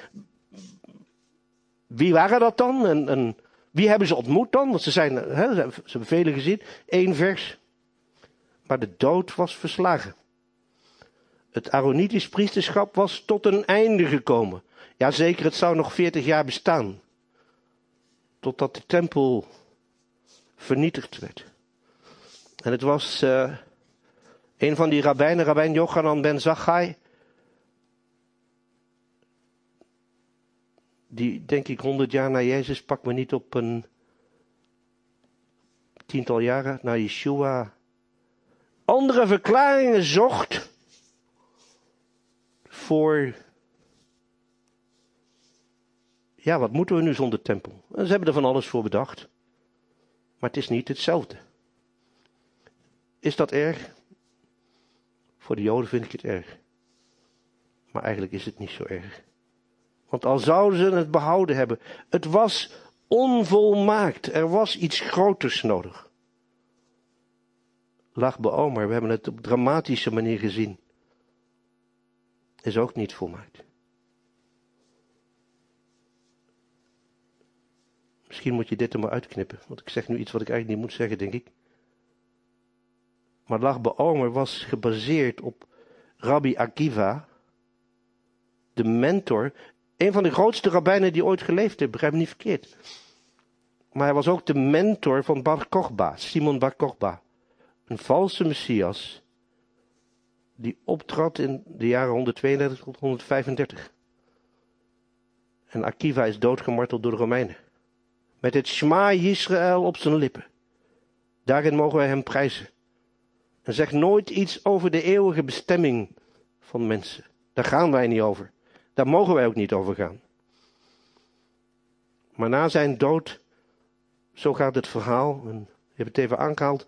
wie waren dat dan? En, en wie hebben ze ontmoet dan? Want ze zijn, hè, ze hebben velen gezien. Eén vers. Maar de dood was verslagen. Het Aaronitisch priesterschap was tot een einde gekomen. Jazeker, het zou nog veertig jaar bestaan. Totdat de tempel vernietigd werd. En het was uh, een van die rabbijnen, rabbijn Jochanan ben Zakkai. Die, denk ik, honderd jaar na Jezus, pak me niet op een tiental jaren, na Yeshua, andere verklaringen zocht voor, ja, wat moeten we nu zonder tempel? En ze hebben er van alles voor bedacht. Maar het is niet hetzelfde. Is dat erg? Voor de Joden vind ik het erg. Maar eigenlijk is het niet zo erg. Want al zouden ze het behouden hebben, het was onvolmaakt. Er was iets groters nodig. Lag beomer, we hebben het op dramatische manier gezien. Is ook niet volmaakt. Misschien moet je dit er maar uitknippen, want ik zeg nu iets wat ik eigenlijk niet moet zeggen, denk ik. Maar Lag Beomer was gebaseerd op Rabbi Akiva, de mentor, een van de grootste rabbijnen die ooit geleefd heeft, begrijp me niet verkeerd. Maar hij was ook de mentor van Bar Kochba, Simon Bar Kochba, een valse Messias, die optrad in de jaren honderdtweeëndertig tot honderdvijfendertig. En Akiva is doodgemarteld door de Romeinen. Met het Shema Yisrael op zijn lippen. Daarin mogen wij hem prijzen. En zeg nooit iets over de eeuwige bestemming van mensen. Daar gaan wij niet over. Daar mogen wij ook niet over gaan. Maar na zijn dood, zo gaat het verhaal, en je hebt het even aangehaald,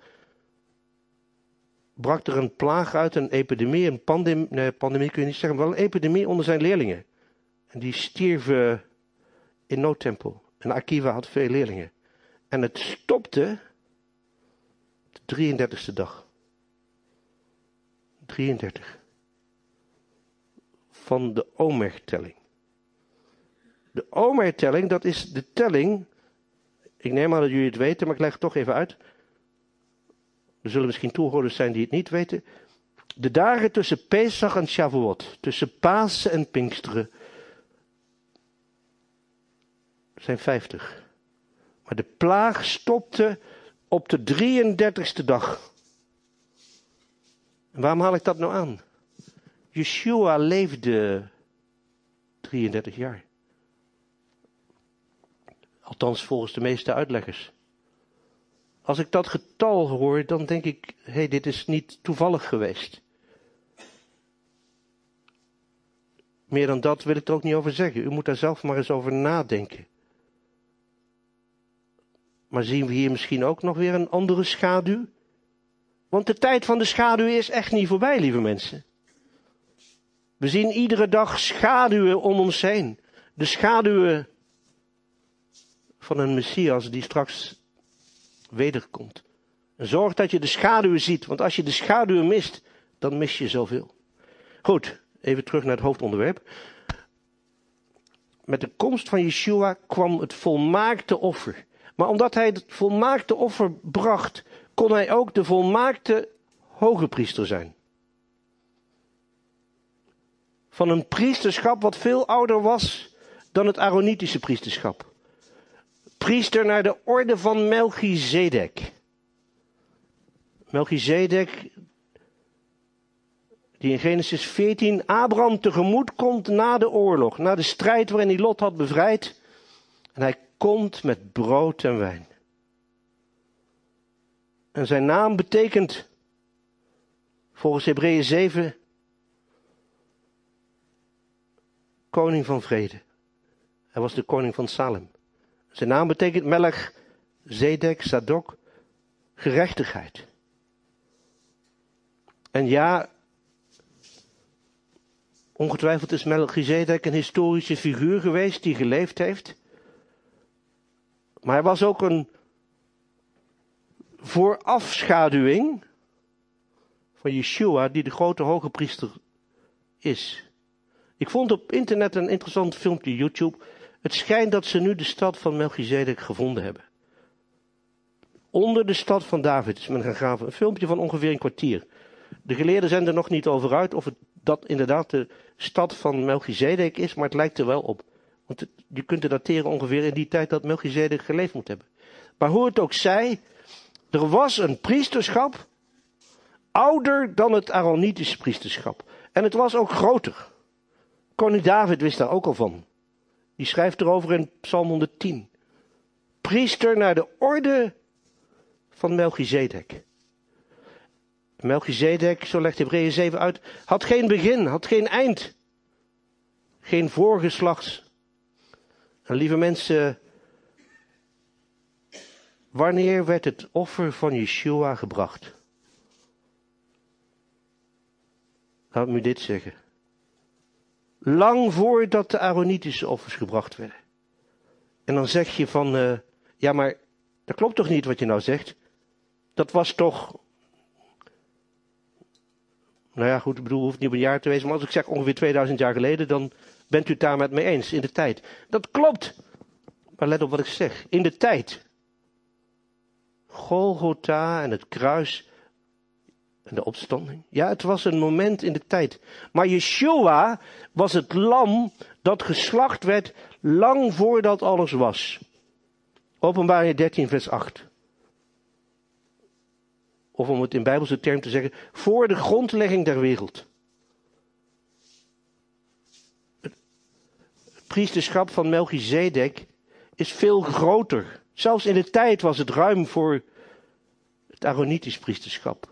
brak er een plaag uit, een epidemie, een pandemie, nee, pandemie kun je niet zeggen, maar wel een epidemie onder zijn leerlingen. En die stierven in no tempo. En Akiva had veel leerlingen. En het stopte de drieëndertigste dag. drieëndertig. Van de Omer-telling. De Omer-telling, dat is de telling. Ik neem aan dat jullie het weten, maar ik leg het toch even uit. Er zullen misschien toehoorders zijn die het niet weten. De dagen tussen Pesach en Shavuot, tussen Pasen en Pinksteren, zijn vijftig. Maar de plaag stopte op de drieëndertigste dag. En waarom haal ik dat nou aan? Yeshua leefde drieëndertig jaar. Althans volgens de meeste uitleggers. Als ik dat getal hoor, dan denk ik, hé, hey, dit is niet toevallig geweest. Meer dan dat wil ik er ook niet over zeggen. U moet daar zelf maar eens over nadenken. Maar zien we hier misschien ook nog weer een andere schaduw? Want de tijd van de schaduw is echt niet voorbij, lieve mensen. We zien iedere dag schaduwen om ons heen. De schaduwen van een Messias die straks wederkomt. En zorg dat je de schaduwen ziet, want als je de schaduwen mist, dan mis je zoveel. Goed, even terug naar het hoofdonderwerp. Met de komst van Yeshua kwam het volmaakte offer. Maar omdat hij het volmaakte offer bracht, kon hij ook de volmaakte hoge priester zijn. Van een priesterschap wat veel ouder was dan het Aaronitische priesterschap. Priester naar de orde van Melchizedek. Melchizedek, die in Genesis veertien Abraham tegemoet komt na de oorlog, na de strijd waarin hij Lot had bevrijd. En hij komt met brood en wijn. En zijn naam betekent, volgens Hebreeën zeven, koning van vrede. Hij was de koning van Salem. Zijn naam betekent Melch, Zedek, Zadok, gerechtigheid. En ja, ongetwijfeld is Melchizedek een historische figuur geweest die geleefd heeft. Maar hij was ook een voorafschaduwing van Yeshua, die de grote hoge priester is. Ik vond op internet een interessant filmpje, YouTube. Het schijnt dat ze nu de stad van Melchizedek gevonden hebben. Onder de stad van David is men gaan graven. Een filmpje van ongeveer een kwartier. De geleerden zijn er nog niet over uit of het, dat inderdaad de stad van Melchizedek is, maar het lijkt er wel op. Want het, je kunt het dateren ongeveer in die tijd dat Melchizedek geleefd moet hebben. Maar hoe het ook zij, er was een priesterschap ouder dan het Aaronitische priesterschap. En het was ook groter. Koning David wist daar ook al van. Die schrijft erover in Psalm honderdtien. Priester naar de orde van Melchizedek. Melchizedek, zo legt Hebreeën zeven uit, had geen begin, had geen eind. Geen voorgeslachts. En lieve mensen, wanneer werd het offer van Yeshua gebracht? Laat me dit zeggen. Lang voordat de Aaronitische offers gebracht werden. En dan zeg je van, uh, ja maar, dat klopt toch niet wat je nou zegt? Dat was toch, nou ja goed, ik bedoel, hoeft niet op een jaar te wezen, maar als ik zeg ongeveer tweeduizend jaar geleden, dan bent u het daar met me eens, in de tijd. Dat klopt. Maar let op wat ik zeg, in de tijd. Golgotha en het kruis en de opstanding. Ja, het was een moment in de tijd. Maar Yeshua was het lam dat geslacht werd lang voordat alles was. Openbaring dertien vers acht. Of om het in Bijbelse term te zeggen, voor de grondlegging der wereld. Het priesterschap van Melchizedek is veel groter. Zelfs in de tijd was het ruim voor het Aaronitisch priesterschap.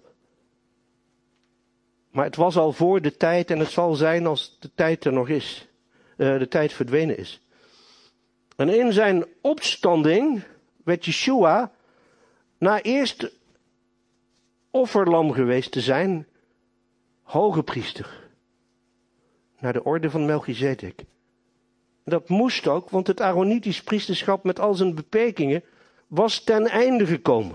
Maar het was al voor de tijd en het zal zijn als de tijd er nog is. Uh, de tijd verdwenen is. En in zijn opstanding werd Yeshua, na eerst offerlam geweest te zijn, hoge priester. Naar de orde van Melchizedek. Dat moest ook, want het Aaronitisch priesterschap met al zijn beperkingen was ten einde gekomen.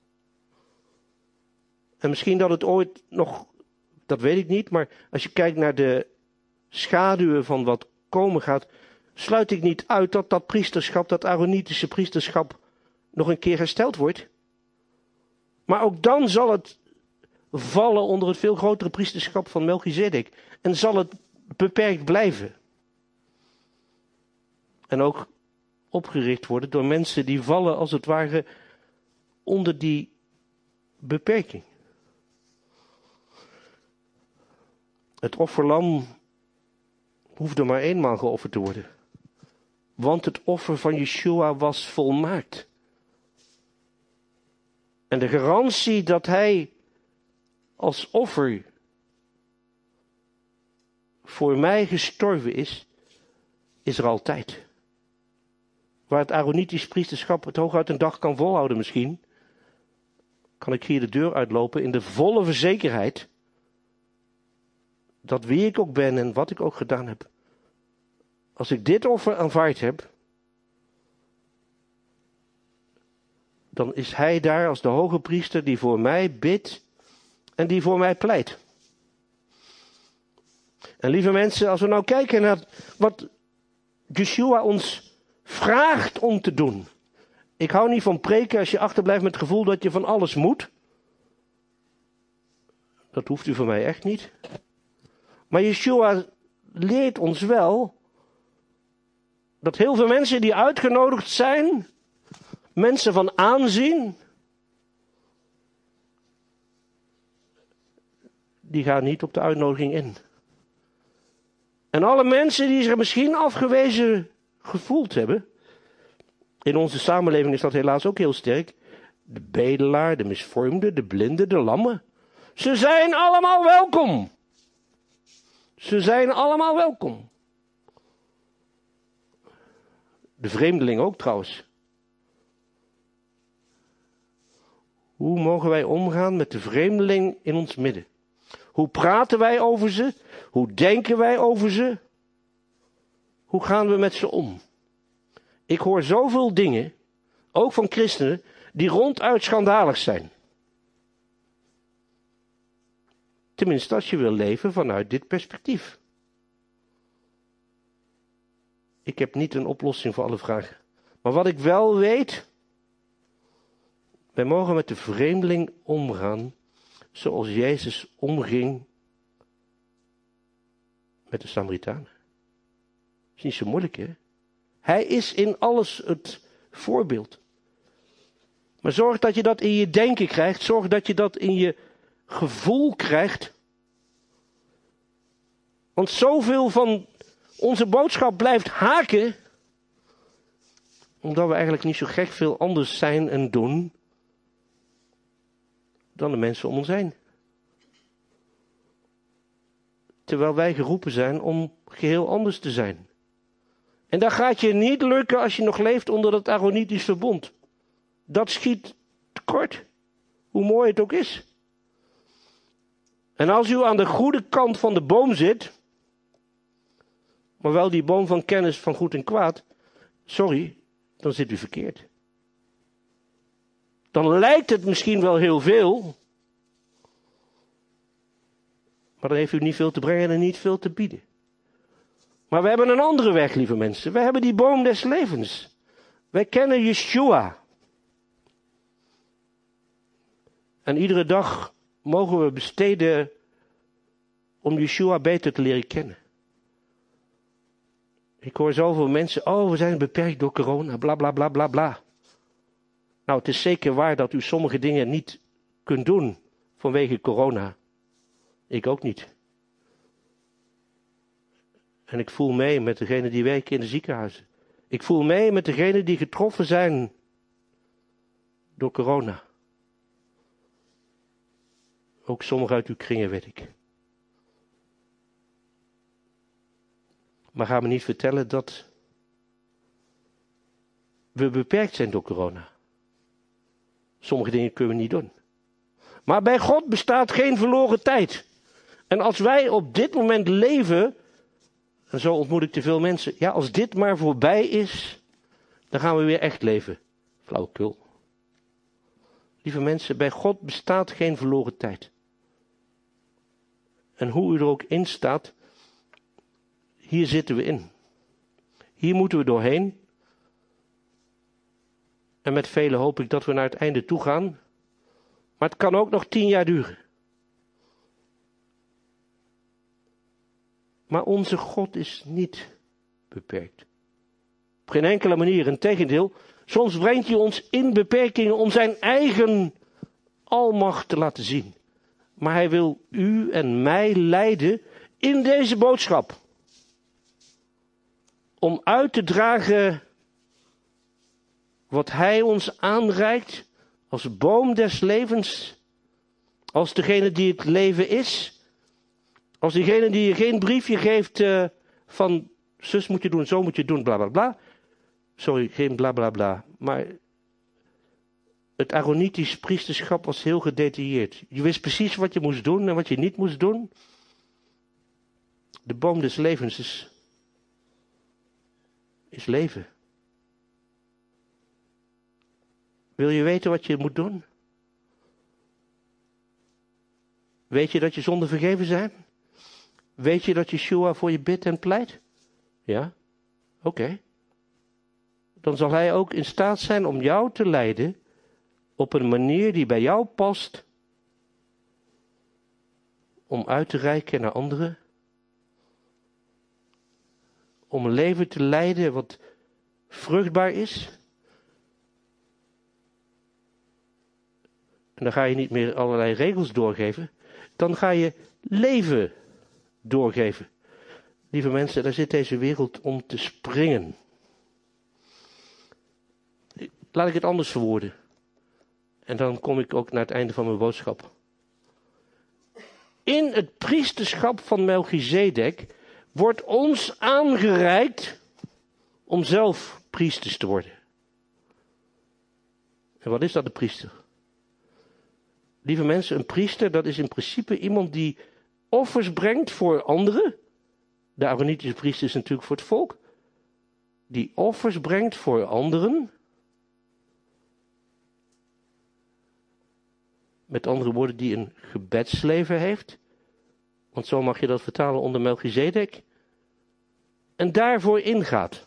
En misschien dat het ooit nog, dat weet ik niet, maar als je kijkt naar de schaduwen van wat komen gaat, sluit ik niet uit dat dat priesterschap, dat Aaronitische priesterschap, nog een keer hersteld wordt. Maar ook dan zal het vallen onder het veel grotere priesterschap van Melchizedek. En zal het beperkt blijven. En ook opgericht worden door mensen die vallen als het ware onder die beperking. Het offerlam hoefde maar eenmaal geofferd te worden. Want het offer van Yeshua was volmaakt. En de garantie dat hij als offer voor mij gestorven is, is er altijd. Waar het Aaronitisch priesterschap het hooguit een dag kan volhouden misschien, kan ik hier de deur uitlopen in de volle verzekerheid dat wie ik ook ben en wat ik ook gedaan heb, als ik dit offer aanvaard heb, dan is hij daar als de hoge priester die voor mij bidt en die voor mij pleit. En lieve mensen, als we nou kijken naar wat Yeshua ons vraagt om te doen. Ik hou niet van preken als je achterblijft met het gevoel dat je van alles moet. Dat hoeft u van mij echt niet. Maar Yeshua leert ons wel dat heel veel mensen die uitgenodigd zijn, mensen van aanzien, die gaan niet op de uitnodiging in. En alle mensen die zich misschien afgewezen gevoeld hebben, in onze samenleving is dat helaas ook heel sterk, de bedelaar, de misvormde, de blinde, de lamme, ze zijn allemaal welkom. Ze zijn allemaal welkom. De vreemdeling ook trouwens. Hoe mogen wij omgaan met de vreemdeling in ons midden? Hoe praten wij over ze? Hoe denken wij over ze? Hoe gaan we met ze om? Ik hoor zoveel dingen, ook van christenen, die ronduit schandalig zijn. Tenminste, als je wil leven vanuit dit perspectief. Ik heb niet een oplossing voor alle vragen. Maar wat ik wel weet, wij mogen met de vreemdeling omgaan zoals Jezus omging met de Samaritanen. Dat is niet zo moeilijk, hè? Hij is in alles het voorbeeld. Maar zorg dat je dat in je denken krijgt. Zorg dat je dat in je gevoel krijgt. Want zoveel van onze boodschap blijft haken, omdat we eigenlijk niet zo gek veel anders zijn en doen dan de mensen om ons heen. Terwijl wij geroepen zijn om geheel anders te zijn. En dat gaat je niet lukken als je nog leeft onder dat Aaronitisch verbond. Dat schiet tekort, hoe mooi het ook is. En als u aan de goede kant van de boom zit, maar wel die boom van kennis van goed en kwaad, sorry, dan zit u verkeerd. Dan lijkt het misschien wel heel veel, maar dan heeft u niet veel te brengen en niet veel te bieden. Maar we hebben een andere weg, lieve mensen. We hebben die boom des levens. Wij kennen Yeshua. En iedere dag mogen we besteden om Yeshua beter te leren kennen. Ik hoor zoveel mensen, oh, we zijn beperkt door corona, bla bla bla bla bla. Nou, het is zeker waar dat u sommige dingen niet kunt doen vanwege corona. Ik ook niet. En ik voel mee met degenen die werken in de ziekenhuizen. Ik voel mee met degenen die getroffen zijn door corona. Ook sommigen uit uw kringen, weet ik. Maar ga me niet vertellen dat we beperkt zijn door corona. Sommige dingen kunnen we niet doen. Maar bij God bestaat geen verloren tijd. En als wij op dit moment leven, en zo ontmoet ik te veel mensen, ja, als dit maar voorbij is, dan gaan we weer echt leven. Flauwekul. Lieve mensen, bij God bestaat geen verloren tijd. En hoe u er ook in staat, hier zitten we in. Hier moeten we doorheen. En met velen hoop ik dat we naar het einde toe gaan. Maar het kan ook nog tien jaar duren. Maar onze God is niet beperkt. Op geen enkele manier. Integendeel, soms brengt hij ons in beperkingen om zijn eigen almacht te laten zien. Maar hij wil u en mij leiden in deze boodschap. Om uit te dragen wat hij ons aanreikt als boom des levens. Als degene die het leven is. Als degene die je geen briefje geeft uh, van zus moet je doen, zo moet je doen, bla bla bla. Sorry, geen bla bla bla. Maar het Aaronitisch priesterschap was heel gedetailleerd. Je wist precies wat je moest doen en wat je niet moest doen. De boom des levens is, is leven. Wil je weten wat je moet doen? Weet je dat je zonden vergeven zijn? Weet je dat Yeshua voor je bidt en pleit? Ja? Oké. Okay. Dan zal hij ook in staat zijn om jou te leiden op een manier die bij jou past, om uit te reiken naar anderen, om een leven te leiden wat vruchtbaar is. En dan ga je niet meer allerlei regels doorgeven, dan ga je leven doorgeven. Lieve mensen, daar zit deze wereld om te springen. Laat ik het anders verwoorden. En dan kom ik ook naar het einde van mijn boodschap. In het priesterschap van Melchizedek wordt ons aangereikt om zelf priesters te worden. En wat is dat, een priester? Lieve mensen, een priester, dat is in principe iemand die offers brengt voor anderen. De Aaronitische priester is natuurlijk voor het volk. Die offers brengt voor anderen. Met andere woorden, die een gebedsleven heeft. Want zo mag je dat vertalen onder Melchizedek. En daarvoor ingaat.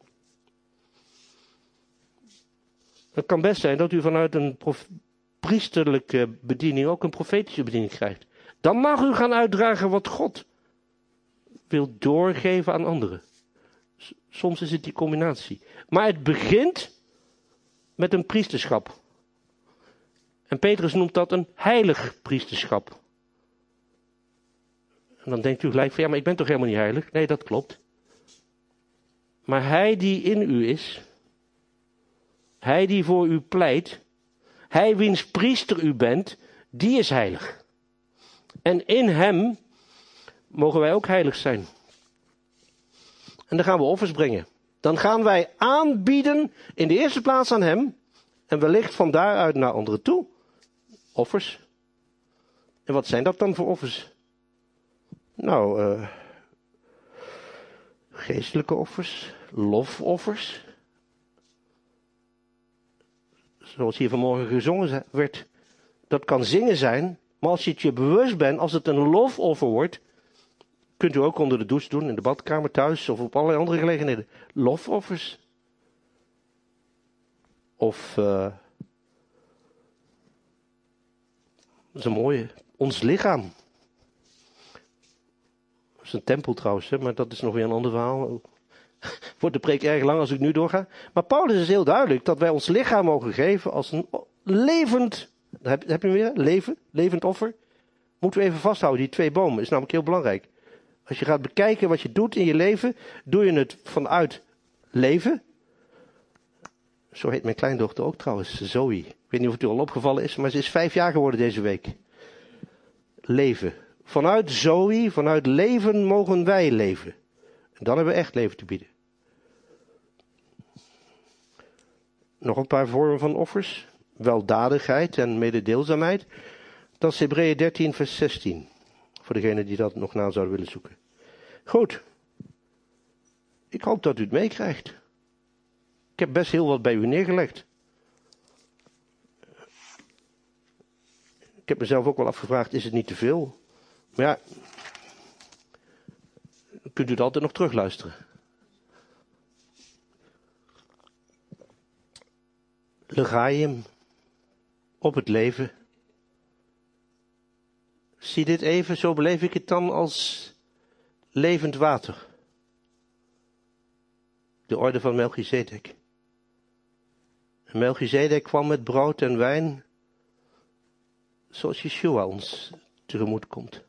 Het kan best zijn dat u vanuit een prof- priesterlijke bediening ook een profetische bediening krijgt. Dan mag u gaan uitdragen wat God wil doorgeven aan anderen. Soms is het die combinatie. Maar het begint met een priesterschap. En Petrus noemt dat een heilig priesterschap. En dan denkt u gelijk van ja, maar ik ben toch helemaal niet heilig? Nee, dat klopt. Maar hij die in u is, hij die voor u pleit, hij wiens priester u bent, die is heilig. En in hem mogen wij ook heilig zijn. En dan gaan we offers brengen. Dan gaan wij aanbieden in de eerste plaats aan hem. En wellicht van daaruit naar anderen toe. Offers. En wat zijn dat dan voor offers? Nou, uh, geestelijke offers. Lofoffers. Zoals hier vanmorgen gezongen werd. Dat kan zingen zijn. Maar als je het je bewust bent, als het een lofoffer wordt, kunt u ook onder de douche doen, in de badkamer, thuis of op allerlei andere gelegenheden. Lofoffers. Of, uh, dat is een mooie, ons lichaam. Dat is een tempel trouwens, hè, maar dat is nog weer een ander verhaal. Wordt de preek erg lang als ik nu doorga. Maar Paulus is heel duidelijk dat wij ons lichaam mogen geven als een levend, heb, heb je hem weer, leven, levend offer. Moeten we even vasthouden, die twee bomen, is namelijk heel belangrijk. Als je gaat bekijken wat je doet in je leven, doe je het vanuit leven. Zo heet mijn kleindochter ook trouwens, Zoe. Ik weet niet of het u al opgevallen is, maar ze is vijf jaar geworden deze week. Leven. Vanuit Zoe, vanuit leven mogen wij leven. En dan hebben we echt leven te bieden. Nog een paar vormen van offers. Weldadigheid en mededeelzaamheid. Dat is Hebreeën dertien vers zestien. Voor degenen die dat nog na zouden willen zoeken. Goed. Ik hoop dat u het meekrijgt. Ik heb best heel wat bij u neergelegd. Ik heb mezelf ook wel afgevraagd, is het niet te veel? Maar ja, kunt u het altijd nog terugluisteren. Legaim, op het leven. Zie dit even, zo beleef ik het dan als levend water. De orde van Melchizedek. En Melchizedek kwam met brood en wijn, zoals Yeshua ons tegemoet komt.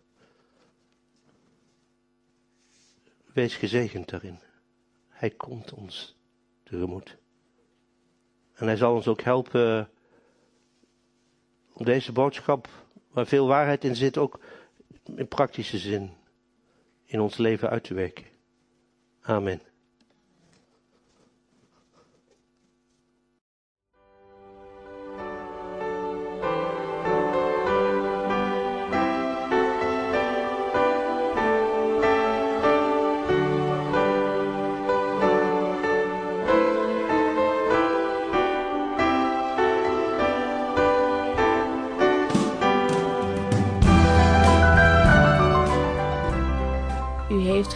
Wees gezegend daarin. Hij komt ons tegemoet. En hij zal ons ook helpen om deze boodschap, waar veel waarheid in zit, ook in praktische zin in ons leven uit te werken. Amen.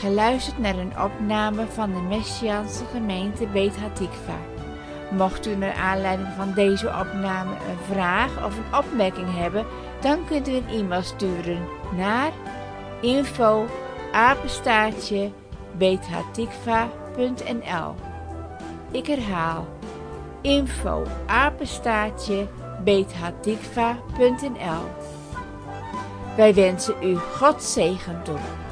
geluisterd naar een opname van de Messiaanse gemeente Beit Hatikva. Mocht u naar aanleiding van deze opname een vraag of een opmerking hebben, dan kunt u een e-mail sturen naar info apenstaartje beethatikva punt n l. Ik herhaal info apenstaartje beethatikva punt n l. Wij wensen u God zegen toe.